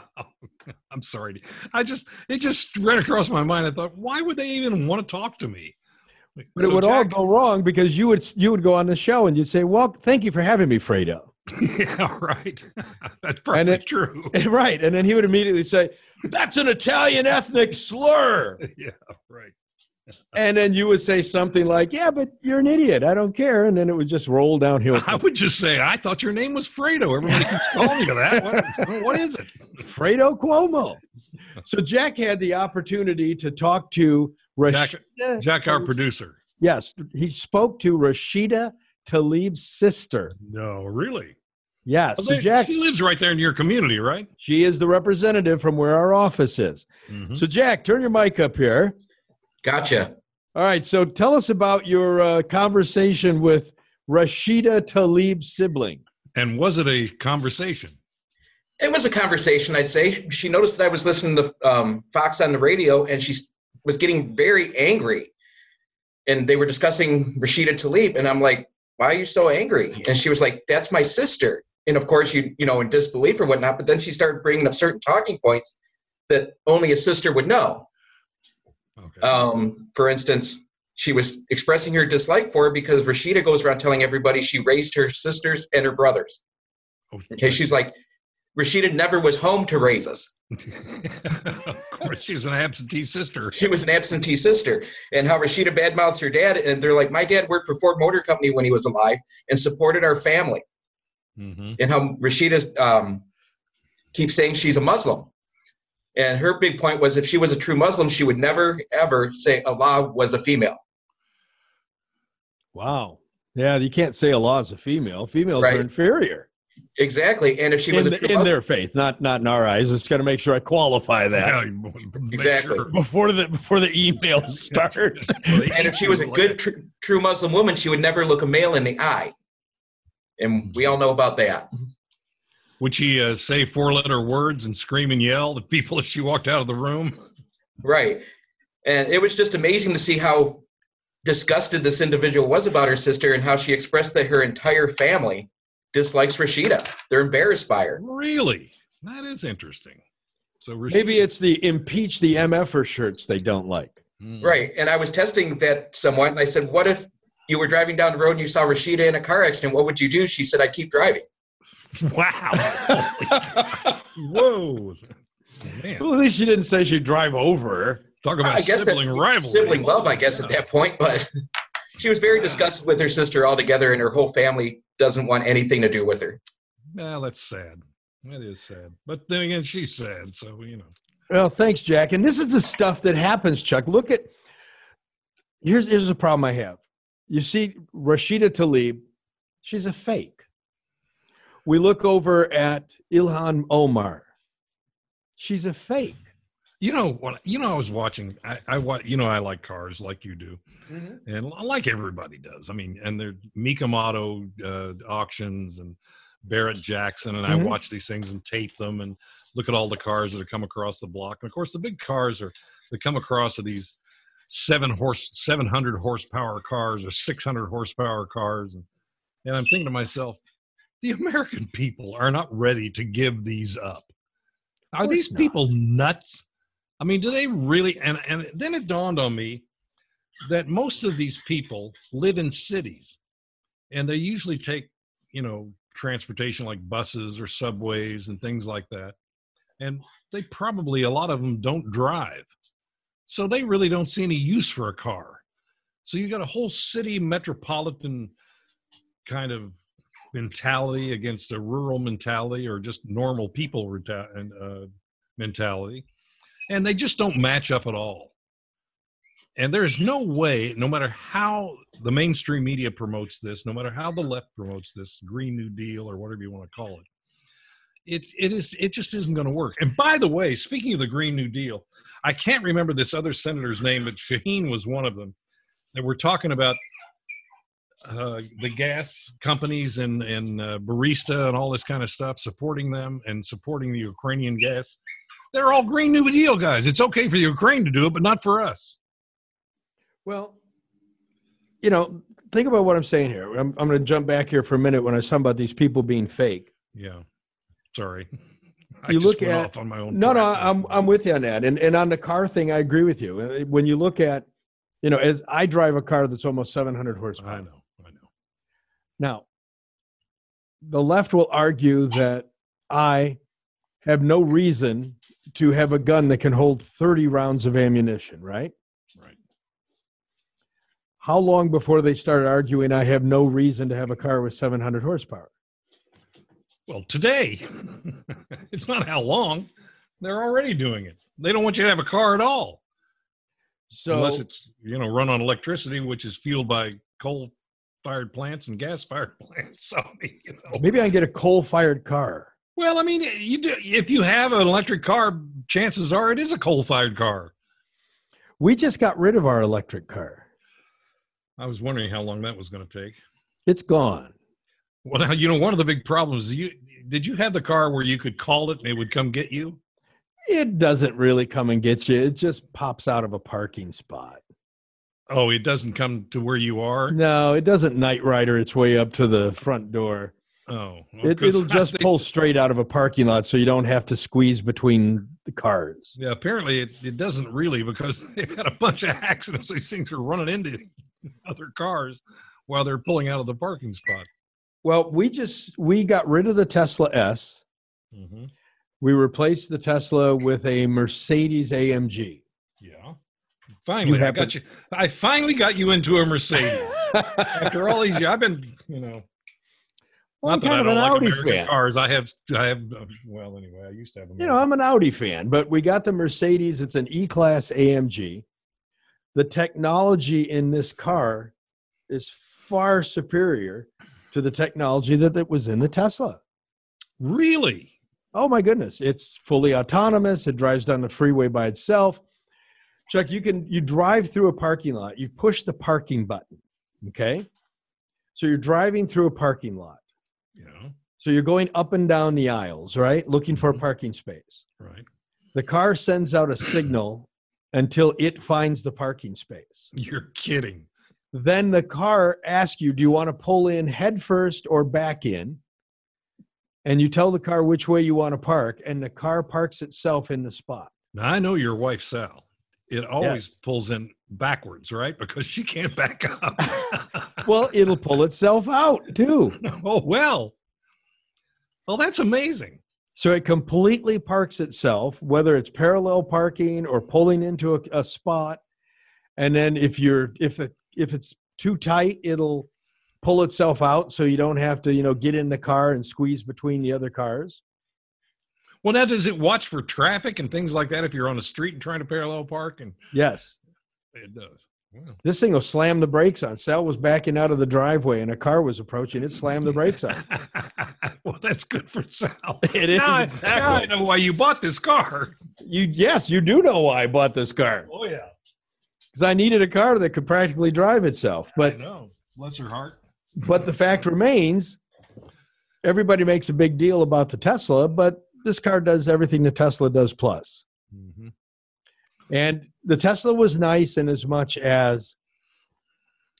Speaker 5: I'm sorry. I just, it just ran across my mind. I thought, why would they even want to talk to me?
Speaker 6: But
Speaker 5: So
Speaker 6: it would all
Speaker 5: Jack-
Speaker 6: go wrong because you would you would go on the show and you'd say, well, thank you for having me, Fredo.
Speaker 5: Yeah, right. That's probably
Speaker 6: And it-
Speaker 5: true.
Speaker 6: Right. And then he would immediately say, that's an Italian ethnic slur.
Speaker 5: Yeah, right.
Speaker 6: And then you would say something like, yeah, but you're an idiot. I don't care. And then it would just roll downhill.
Speaker 5: I would just say, I thought your name was Fredo. Everybody keeps calling you that. What, what is it?
Speaker 6: Fredo Cuomo. So Jack had the opportunity to talk to
Speaker 5: Jack,
Speaker 6: Rashida.
Speaker 5: Jack, our producer.
Speaker 6: Yes. He spoke to Rashida Tlaib's sister.
Speaker 5: No, really?
Speaker 6: Yes.
Speaker 5: Well,
Speaker 6: So
Speaker 5: they-
Speaker 6: Jack,
Speaker 5: she lives right there in your community, right?
Speaker 6: she is the representative from where our office is.
Speaker 5: Mhm.
Speaker 6: So Jack, turn your mic up here.
Speaker 1: Gotcha.
Speaker 6: All right. So tell us about your uh, conversation with Rashida Tlaib's sibling.
Speaker 5: And was it a conversation?
Speaker 1: It was a conversation, I'd say. She noticed that I was listening to um, Fox on the radio, and she was getting very angry. And they were discussing Rashida Tlaib, and I'm like, why are you so angry? And she was like, that's my sister. And of course, you you know, in disbelief or whatnot, but then she started bringing up certain talking points that only a sister would know.
Speaker 5: Okay.
Speaker 1: Um, for instance, she was expressing her dislike for her because Rashida goes around telling everybody she raised her sisters and her brothers.
Speaker 5: Oh,
Speaker 1: Okay, she's like, Rashida never was home to raise us.
Speaker 5: of course, she's an absentee sister.
Speaker 1: She was an absentee sister. And how Rashida badmouths her dad, and they're like, my dad worked for Ford Motor Company when he was alive and supported our family.
Speaker 5: Mm-hmm.
Speaker 1: And how Rashida um, keeps saying she's a Muslim. And her big point was if she was a true Muslim, she would never, ever say Allah was a female.
Speaker 6: Wow. Yeah, you can't say Allah is a female. Females
Speaker 1: Right.
Speaker 6: are inferior
Speaker 1: Exactly. And if she was
Speaker 6: in,
Speaker 1: a true
Speaker 6: in
Speaker 1: Muslim,
Speaker 6: their faith, not not in our eyes. Just got to make sure I qualify that
Speaker 5: Yeah, you wanna make
Speaker 1: Exactly.
Speaker 5: sure.
Speaker 6: before the before the emails start.
Speaker 1: and if she was a good, tr- true Muslim woman, she would never look a male in the eye. And we all know about that.
Speaker 5: Would she uh, say four-letter words and scream and yell at people as she walked out of the room?
Speaker 1: Right. And it was just amazing to see how disgusted this individual was about her sister and how she expressed that her entire family dislikes Rashida. They're embarrassed by her.
Speaker 5: Really? That is interesting. So Rashida-
Speaker 6: Maybe it's the impeach the M F er shirts they don't like.
Speaker 5: Mm.
Speaker 1: Right. And I was testing that somewhat, and I said, what if you were driving down the road and you saw Rashida in a car accident? What would you do? She said, I'd keep driving.
Speaker 5: Wow. Whoa. Man.
Speaker 6: Well, at least she didn't say she'd drive over her.
Speaker 5: Talk about
Speaker 1: I guess
Speaker 5: sibling
Speaker 1: that,
Speaker 5: rivalry.
Speaker 1: Sibling love, I guess, at that point. But she was very disgusted with her sister altogether, and her whole family doesn't want anything to do with her.
Speaker 5: Well, that's sad. That is sad. But then again, she's sad, so, you know.
Speaker 6: Well, thanks, Jack. And this is the stuff that happens, Chuck. Look at here's here's a problem I have. You see, Rashida Tlaib, she's a fake. We look over at Ilhan Omar. She's a fake.
Speaker 5: You know what? You know, I was watching. I, I wa- You know, I like cars like you do,
Speaker 1: Mm-hmm.
Speaker 5: and like everybody does. I mean, and they're Mikamoto uh, auctions and Barrett Jackson, and
Speaker 6: Mhm.
Speaker 5: I watch these things and tape them and look at all the cars that have come across the block. And of course, the big cars are that come across are these seven horse, seven hundred horsepower cars or six hundred horsepower cars, and And I'm thinking to myself, the American people are not ready to give these up. Are these
Speaker 6: not.
Speaker 5: people nuts? I mean, do they really? And, and then it dawned on me that most of these people live in cities, and they usually take, you know, transportation like buses or subways and things like that. And they probably, a lot of them don't drive. So they really don't see any use for a car. So you got a whole city metropolitan kind of mentality against a rural mentality or just normal people reta- uh, mentality. And they just don't match up at all. And there's no way, no matter how the mainstream media promotes this, no matter how the left promotes this Green New Deal or whatever you want to call it, it it is it just isn't going to work. And by the way, speaking of the Green New Deal, I can't remember this other senator's name, but Shaheen was one of them. That we're talking about uh, the gas companies and and uh, Barista and all this kind of stuff, supporting them and supporting the Ukrainian gas. They're all Green New Deal guys. It's okay for Ukraine to do it, but not for us.
Speaker 6: Well, you know, think about what I'm saying here. I'm, I'm going to jump back here for a minute when I was talking about these people being fake.
Speaker 5: Yeah. Sorry. I
Speaker 6: You
Speaker 5: just
Speaker 6: look
Speaker 5: went
Speaker 6: at
Speaker 5: off on my own
Speaker 6: no, no.
Speaker 5: track.
Speaker 6: I'm I'm with you on that, and and on the car thing, I agree with you. When you look at, you know, as I drive a car that's almost seven hundred horsepower.
Speaker 5: I know. I know.
Speaker 6: Now, the left will argue that I have no reason to have a gun that can hold thirty rounds of ammunition, right?
Speaker 5: Right.
Speaker 6: How long before they start arguing I have no reason to have a car with seven hundred horsepower?
Speaker 5: Well, today, it's not how long. They're already doing it. They don't want you to have a car at all.
Speaker 6: So,
Speaker 5: Unless it's, you know, run on electricity, which is fueled by coal-fired plants and gas-fired plants. So, you know.
Speaker 6: maybe I can get a coal-fired car.
Speaker 5: Well, I mean, you do, if you have an electric car, chances are it is a coal-fired car.
Speaker 6: We just got rid of our electric car.
Speaker 5: I was wondering how long that was going to take.
Speaker 6: It's gone.
Speaker 5: Well, now, you know, one of the big problems, you did you have the car where you could call it and it would come get you?
Speaker 6: It doesn't really come and get you. It just pops out of a parking spot.
Speaker 5: Oh, it doesn't come to where you are?
Speaker 6: No, it doesn't Knight Rider its way up to the front door.
Speaker 5: Oh. Well,
Speaker 6: It,
Speaker 5: 'cause
Speaker 6: it'll just
Speaker 5: they-
Speaker 6: pull straight out of a parking lot so you don't have to squeeze between the cars.
Speaker 5: Yeah, apparently it, it doesn't really, because they've had a bunch of accidents. These things are running into other cars while they're pulling out of the parking spot.
Speaker 6: Well, we just, we got rid of the Tesla S.
Speaker 5: Mm-hmm.
Speaker 6: We replaced the Tesla with a Mercedes A M G.
Speaker 5: Yeah. Finally,
Speaker 6: You
Speaker 5: I
Speaker 6: happen-
Speaker 5: got you. I finally got you into a Mercedes. After all these years, I've been, you know,
Speaker 6: Well, I'm
Speaker 5: not that
Speaker 6: kind
Speaker 5: I
Speaker 6: of
Speaker 5: don't
Speaker 6: an
Speaker 5: like
Speaker 6: Audi
Speaker 5: American
Speaker 6: fan.
Speaker 5: cars. I have, I have, uh, well, anyway, I used to have them.
Speaker 6: You know, I'm an Audi fan, but we got the Mercedes. It's an E-Class A M G. The technology in this car is far superior to the technology that, that was in the Tesla.
Speaker 5: Really?
Speaker 6: Oh, my goodness. It's fully autonomous. It drives down the freeway by itself. Chuck, you can you drive through a parking lot. You push the parking button, okay? So you're driving through a parking lot.
Speaker 5: Yeah.
Speaker 6: So you're going up and down the aisles, right? Looking for a parking space.
Speaker 5: Right.
Speaker 6: The car sends out a signal until it finds the parking space.
Speaker 5: You're kidding.
Speaker 6: Then the car asks you, do you want to pull in head first or back in? And you tell the car which way you want to park, and the car parks itself in the spot.
Speaker 5: Now, I know your wife, Sal. It always
Speaker 6: Yes.
Speaker 5: pulls in backwards, right? Because she can't back up.
Speaker 6: Well, it'll pull itself out too.
Speaker 5: Oh, well. Well, that's amazing.
Speaker 6: So it completely parks itself, whether it's parallel parking or pulling into a, a spot. And then if you're if it if it's too tight, it'll pull itself out so you don't have to, you know, get in the car and squeeze between the other cars.
Speaker 5: Well, now, does it watch for traffic and things like that if you're on a street and trying to parallel park? And
Speaker 6: Yes.
Speaker 5: it does. Wow.
Speaker 6: This thing will slam the brakes on. Sal was backing out of the driveway and a car was approaching. It slammed the brakes on.
Speaker 5: Well, that's good for Sal.
Speaker 6: It is,
Speaker 5: Now I-
Speaker 6: exactly.
Speaker 5: now I know why you bought this car.
Speaker 6: You yes, you do know why I bought this car.
Speaker 5: Oh, yeah.
Speaker 6: Because I needed a car that could practically drive itself. But
Speaker 5: I know. Bless her heart.
Speaker 6: But the fact remains, everybody makes a big deal about the Tesla, but this car does everything the Tesla does plus.
Speaker 5: Mm-hmm.
Speaker 6: And the Tesla was nice in as much as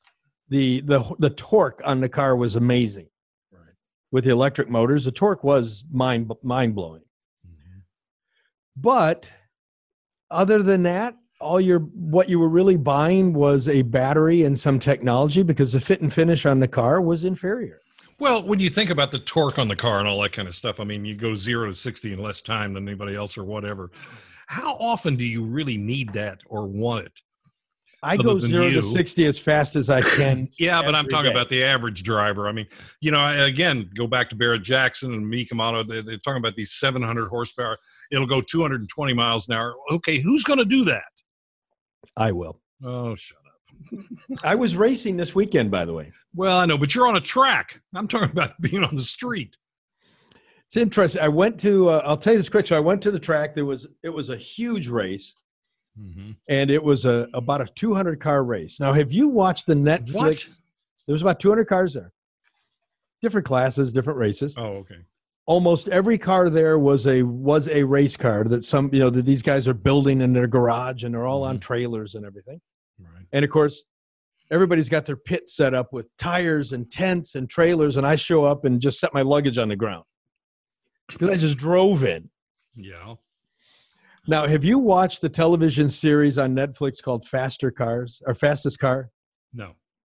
Speaker 6: the the the torque on the car was amazing.
Speaker 5: Right.
Speaker 6: With the electric motors, the torque was mind mind blowing.
Speaker 5: Mm-hmm.
Speaker 6: But other than that, all your what you were really buying was a battery and some technology, because the fit and finish on the car was inferior.
Speaker 5: Well, when you think about the torque on the car and all that kind of stuff, I mean, you go zero to sixty in less time than anybody else or whatever. How often do you really need that or want it?
Speaker 6: I go zero
Speaker 5: you.
Speaker 6: to sixty as fast as I can.
Speaker 5: Yeah, but I'm talking
Speaker 6: day.
Speaker 5: about the average driver. I mean, you know, again, go back to Barrett Jackson and Mii Kimoto. They're, they're talking about these seven hundred horsepower. It'll go two hundred twenty miles an hour. Okay, who's going to do that?
Speaker 6: I will.
Speaker 5: Oh, shut up.
Speaker 6: I was racing this weekend, by the way.
Speaker 5: Well, I know, but you're on a track. I'm talking about being on the street.
Speaker 6: It's interesting. I went to, uh, I'll tell you this quick. So I went to the track. There was, it was a huge race.
Speaker 5: Mm-hmm.
Speaker 6: And it was a about a two hundred car race. Now, have you watched the Netflix?
Speaker 5: What?
Speaker 6: There was about two hundred cars there. Different classes, different races.
Speaker 5: Oh, okay.
Speaker 6: Almost every car there was a was a race car that some, you know, that these guys are building in their garage, and they're all on trailers and everything.
Speaker 5: Right.
Speaker 6: And of course, everybody's got their pit set up with tires and tents and trailers, and I show up and just set my luggage on the ground because I just drove in.
Speaker 5: Yeah.
Speaker 6: Now, have you watched the television series on Netflix called Faster Cars or Fastest Car?
Speaker 5: No.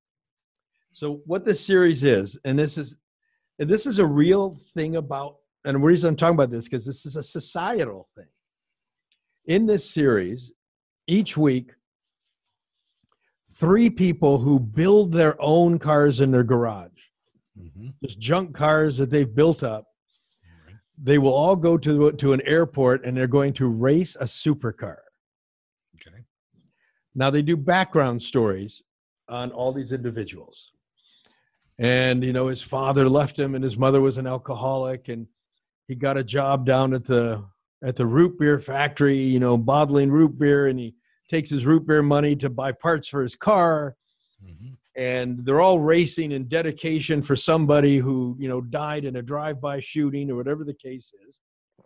Speaker 6: So what this series is, and this is and this is a real thing about, and the reason I'm talking about this because this is a societal thing. In this series, each week, three people who build their own cars in their garage,
Speaker 5: Mm-hmm.
Speaker 6: just junk cars that they've built up, they will all go to, to an airport and they're going to race a supercar.
Speaker 5: Okay.
Speaker 6: Now, they do background stories on all these individuals. And, you know, his father left him and his mother was an alcoholic, and he got a job down at the at the root beer factory, you know, bottling root beer, and he takes his root beer money to buy parts for his car.
Speaker 5: Mm-hmm.
Speaker 6: And they're all racing in dedication for somebody who, you know, died in a drive-by shooting or whatever the case is.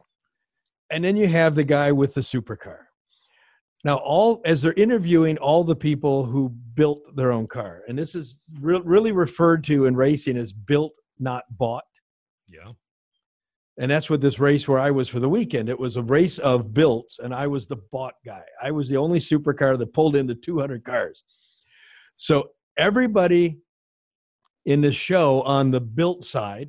Speaker 6: And then you have the guy with the supercar. Now, all as they're interviewing all the people who built their own car, and this is re- really referred to in racing as built, not bought.
Speaker 5: Yeah.
Speaker 6: And that's what this race where I was for the weekend. It was a race of built, and I was the bought guy. I was the only supercar that pulled in the two hundred cars. So everybody in the show on the built side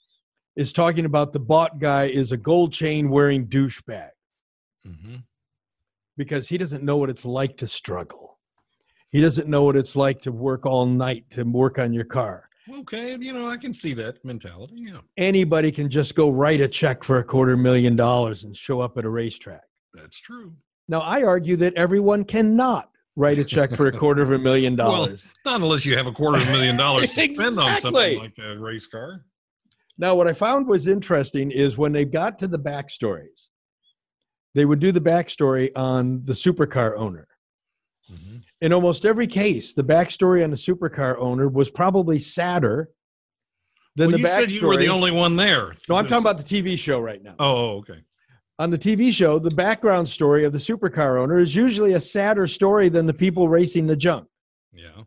Speaker 6: is talking about the bought guy is a gold chain wearing douchebag.
Speaker 5: Mm-hmm.
Speaker 6: Because he doesn't know what it's like to struggle. He doesn't know what it's like to work all night to work on your car.
Speaker 5: Okay, you know, I can see that mentality, yeah.
Speaker 6: Anybody can just go write a check for a quarter million dollars and show up at a racetrack.
Speaker 5: That's true.
Speaker 6: Now, I argue that everyone cannot write a check for a quarter of a million dollars.
Speaker 5: Well, not unless you have a quarter of a million dollars to spend on
Speaker 6: Exactly.
Speaker 5: something like a race car.
Speaker 6: Now, what I found was interesting is when they got to the backstories, they would do the backstory on the supercar owner.
Speaker 5: Mm-hmm.
Speaker 6: In almost every case, the backstory on the supercar owner was probably sadder than
Speaker 5: Well,
Speaker 6: the
Speaker 5: you
Speaker 6: backstory.
Speaker 5: said you were the only one there.
Speaker 6: No, I'm talking about the T V show right now.
Speaker 5: Oh, okay.
Speaker 6: On the T V show, the background story of the supercar owner is usually a sadder story than the people racing the junk.
Speaker 5: Yeah.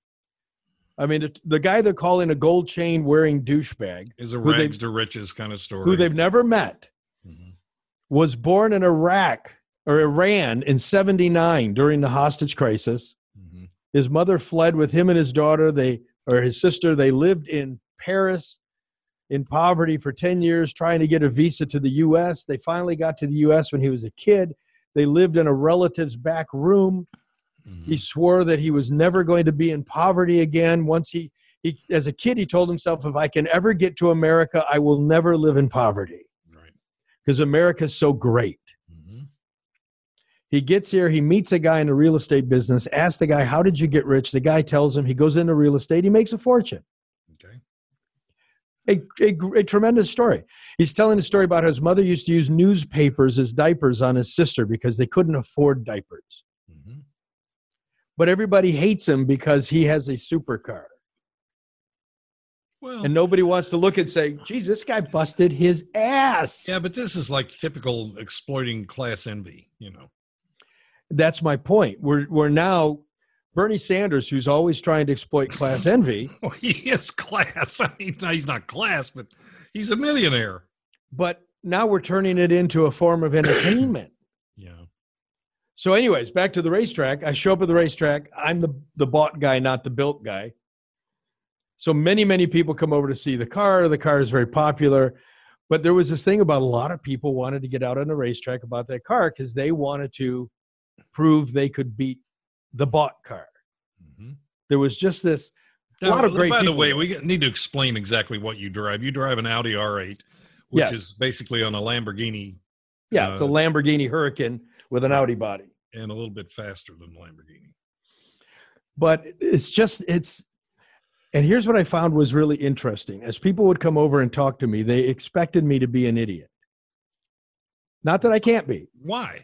Speaker 6: I mean, the, the guy they're calling a gold chain wearing douchebag,
Speaker 5: Is a
Speaker 6: who they-
Speaker 5: rags to riches kind of story.
Speaker 6: who they've never met,
Speaker 5: Mhm.
Speaker 6: was born in Iraq or Iran in seventy-nine during the hostage crisis.
Speaker 5: Mhm.
Speaker 6: His mother fled with him and his daughter. They or his sister. They lived in Paris in poverty for ten years, trying to get a visa to the U S. They finally got to the U S when he was a kid. They lived in a relative's back room.
Speaker 5: Mhm.
Speaker 6: He swore that he was never going to be in poverty again. Once he, he, as a kid, he told himself, if I can ever get to America, I will never live in poverty
Speaker 5: Right.
Speaker 6: because America's so great.
Speaker 5: Mhm.
Speaker 6: He gets here, he meets a guy in the real estate business, asks the guy, how did you get rich? The guy tells him, he goes into real estate, he makes a fortune.
Speaker 5: Okay.
Speaker 6: A, a, a tremendous story. He's telling a story about how his mother used to use newspapers as diapers on his sister because they couldn't afford diapers.
Speaker 5: Mhm.
Speaker 6: But everybody hates him because he has a supercar.
Speaker 5: Well,
Speaker 6: And nobody wants to look and say, geez, this guy busted his ass.
Speaker 5: yeah, but this is like typical exploiting class envy, you know.
Speaker 6: That's my point. We're, we're now, Bernie Sanders, who's always trying to exploit class envy.
Speaker 5: Oh, he is class. I mean, he's not class, but he's a millionaire.
Speaker 6: But now we're turning it into a form of entertainment.
Speaker 5: Yeah.
Speaker 6: So anyways, back to the racetrack. I show up at the racetrack. I'm the, the bought guy, not the built guy. So many, many people come over to see the car. The car is very popular. But there was this thing about a lot of people wanted to get out on the racetrack about that car because they wanted to prove they could beat the bought car. Mm-hmm. There was just this
Speaker 5: now,
Speaker 6: a lot of great
Speaker 5: by
Speaker 6: people.
Speaker 5: the way, we need to explain exactly what you drive. You drive an Audi R eight, which
Speaker 6: yes.
Speaker 5: is basically on a Lamborghini.
Speaker 6: Yeah,
Speaker 5: uh,
Speaker 6: it's a Lamborghini Huracan with an Audi body.
Speaker 5: And a little bit faster than Lamborghini.
Speaker 6: But it's just, it's, and here's what I found was really interesting. As people would come over and talk to me, they expected me to be an idiot. Not that I can't be.
Speaker 5: Why?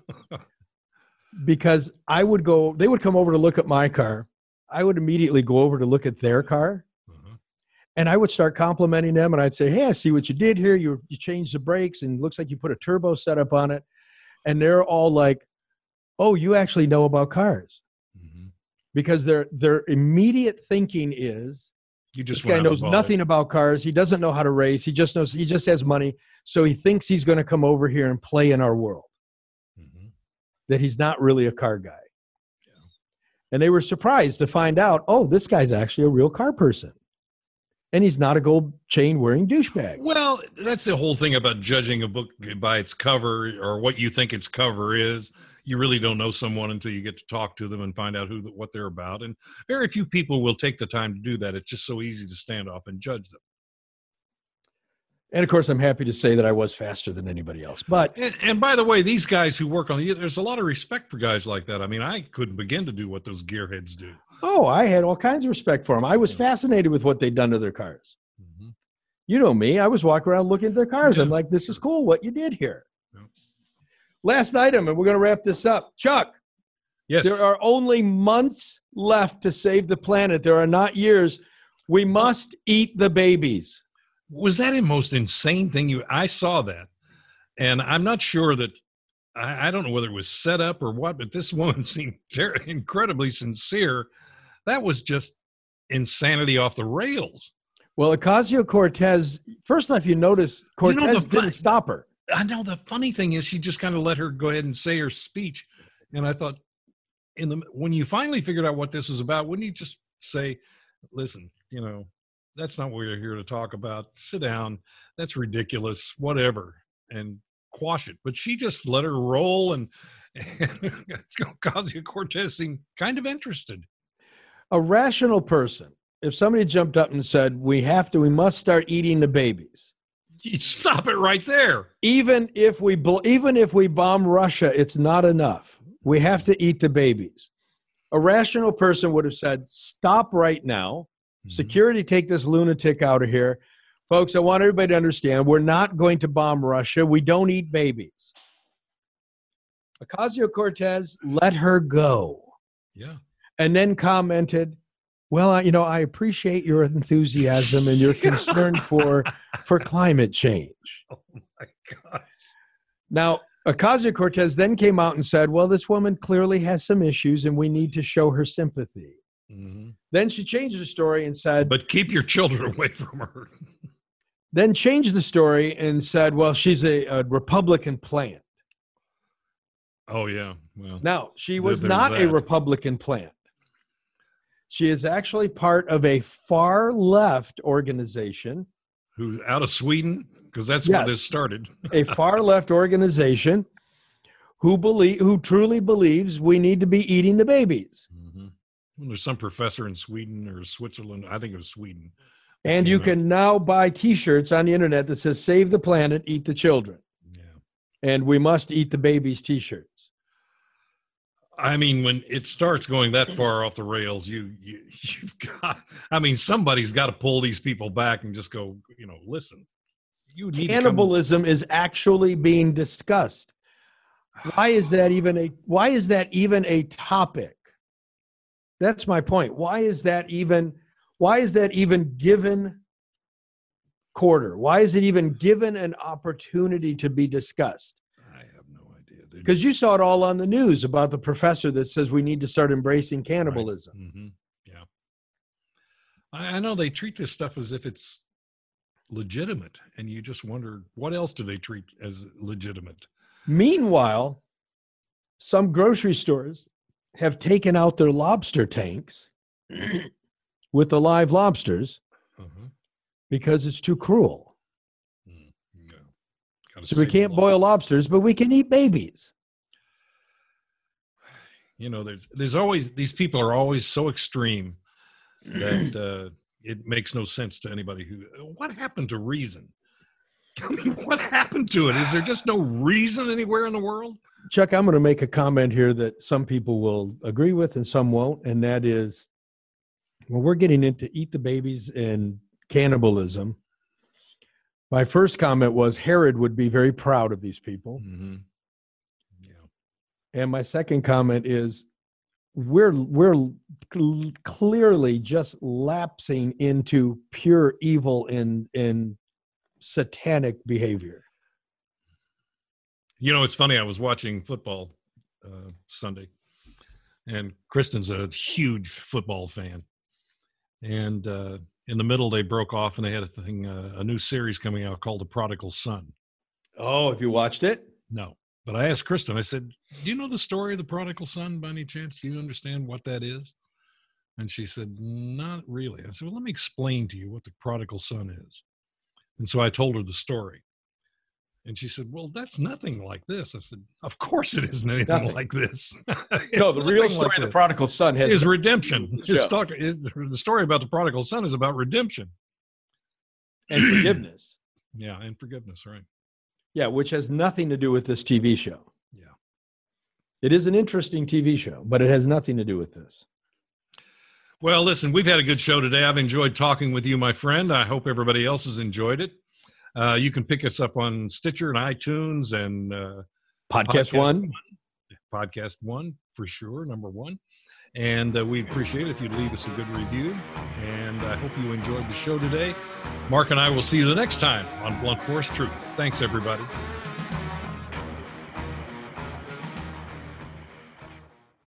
Speaker 6: Because I would go, they would come over to look at my car. I would immediately go over to look at their car. Uh-huh. And I would start complimenting them. And I'd say, hey, I see what you did here. You, you changed the brakes and it looks like you put a turbo setup on it. And they're all like, oh, you actually know about cars. Mm-hmm. Because their their immediate thinking is,
Speaker 5: you just
Speaker 6: this guy knows nothing it. about cars. He doesn't know how to race. He just knows, he just has money. So he thinks he's going to come over here and play in our world. Mm-hmm. That he's not really a car guy. Yeah. And they were surprised to find out, oh, this guy's actually a real car person. And he's not a gold chain wearing douchebag.
Speaker 5: Well, that's the whole thing about judging a book by its cover or what you think its cover is. You really don't know someone until you get to talk to them and find out who, what they're about. And very few people will take the time to do that. It's just so easy to stand off and judge them.
Speaker 6: And of course, I'm happy to say that I was faster than anybody else. But
Speaker 5: and, and by the way, these guys who work on the, there's a lot of respect for guys like that. I mean, I couldn't begin to do what those gearheads do.
Speaker 6: Oh, I had all kinds of respect for them. I was yeah. fascinated with what they'd done to their cars. Mm-hmm. You know me. I was walking around looking at their cars. Yeah. I'm like, this is cool what you did here. Yeah. Last item, and we're going to wrap this up. Chuck.
Speaker 5: Yes.
Speaker 6: There are only months left to save the planet. There are not years. We must eat the babies.
Speaker 5: Was that the most insane thing you, I saw that. And I'm not sure that, I, I don't know whether it was set up or what, but this woman seemed ter- incredibly sincere. That was just insanity off the rails.
Speaker 6: Well, Ocasio-Cortez, first off, you notice Cortez you know, didn't fun- stop her.
Speaker 5: I know the funny thing is she just kind of let her go ahead and say her speech. And I thought, in the when you finally figured out what this was about, wouldn't you just say, listen, you know, that's not what we're here to talk about. Sit down. That's ridiculous. Whatever. And quash it. But she just let her roll, and, and Ocasio-Cortez seemed kind of interested.
Speaker 6: A rational person, if somebody jumped up and said, we have to, we must start eating the babies.
Speaker 5: You'd stop it right there.
Speaker 6: Even if we, even if we bomb Russia, it's not enough. We have to eat the babies. A rational person would have said, stop right now. Security, take this lunatic out of here. Folks, I want everybody to understand, we're not going to bomb Russia. We don't eat babies. Ocasio-Cortez let her go.
Speaker 5: Yeah.
Speaker 6: And then commented, well, I, you know, I appreciate your enthusiasm and your concern for, for climate change.
Speaker 5: Oh, my gosh.
Speaker 6: Now, Ocasio-Cortez then came out and said, well, this woman clearly has some issues and we need to show her sympathy. Mm-hmm. Then she changed the story and said,
Speaker 5: but keep your children away from her.
Speaker 6: Then changed the story and said, well, she's a, a Republican plant.
Speaker 5: Oh, yeah. Well,
Speaker 6: now, she was
Speaker 5: there,
Speaker 6: not
Speaker 5: that.
Speaker 6: a Republican plant. She is actually part of a far left organization.
Speaker 5: Who's out of Sweden? Because that's
Speaker 6: yes,
Speaker 5: where this started.
Speaker 6: A far left organization who believe, who truly believes we need to be eating the babies.
Speaker 5: Mm-hmm. Well, there's some professor in Sweden or Switzerland. I think it was Sweden.
Speaker 6: And you, you know. can now buy T-shirts on the internet that says, save the planet, eat the children.
Speaker 5: Yeah.
Speaker 6: And we must eat the babies T-shirts.
Speaker 5: I mean, when it starts going that far off the rails, you, you, you've got, I mean, somebody's got to pull these people back and just go, you know, listen. You need
Speaker 6: Cannibalism is actually being discussed. Why is that even a, why is that even a topic? That's my point. Why is that even, why is that even given quarter? Why is it even given an opportunity to be discussed?
Speaker 5: I have no idea.
Speaker 6: Because you saw it all on the news about the professor that says we need to start embracing cannibalism.
Speaker 5: Right. Mm-hmm. Yeah. I, I know they treat this stuff as if it's legitimate, and you just wonder, what else do they treat as legitimate?
Speaker 6: Meanwhile, some grocery stores have taken out their lobster tanks with the live lobsters uh-huh. because it's too cruel. Mm, no. So we can't boil lobsters, but we can eat babies.
Speaker 5: You know, there's there's always, these people are always so extreme that uh, it makes no sense to anybody who, what happened to reason? I mean, what happened to it? Is there just no reason anywhere in the world?
Speaker 6: Chuck, I'm going to make a comment here that some people will agree with and some won't, and that is, when we're getting into eat the babies and cannibalism, my first comment was Herod would be very proud of these people.
Speaker 5: Mm-hmm. Yeah.
Speaker 6: And my second comment is, we're we're cl- clearly just lapsing into pure evil and and satanic behavior.
Speaker 5: You know, it's funny. I was watching football uh, Sunday, and Kristen's a huge football fan. And uh, in the middle, they broke off, and they had a thing, uh, a new series coming out called The Prodigal Son.
Speaker 6: Oh, have you watched it?
Speaker 5: No. But I asked Kristen, I said, do you know the story of the prodigal son by any chance? Do you understand what that is? And she said, not really. I said, well, let me explain to you what the prodigal son is. And so I told her the story. And she said, well, that's nothing like this. I said, of course it isn't anything
Speaker 6: nothing.
Speaker 5: like this.
Speaker 6: No, the real story like of the prodigal son has
Speaker 5: is redemption. His talk, is, the story about the prodigal son is about redemption.
Speaker 6: And forgiveness.
Speaker 5: Yeah, and forgiveness, right.
Speaker 6: Yeah, which has nothing to do with this T V show.
Speaker 5: Yeah.
Speaker 6: It is an interesting T V show, but it has nothing to do with this.
Speaker 5: Well, listen, we've had a good show today. I've enjoyed talking with you, my friend. I hope everybody else has enjoyed it. Uh, you can pick us up on Stitcher and iTunes and uh,
Speaker 6: Podcast, Podcast One.
Speaker 5: Podcast One, for sure, number one. And uh, we'd appreciate it if you'd leave us a good review. And I hope you enjoyed the show today. Mark and I will see you the next time on Blunt Force Truth. Thanks, everybody.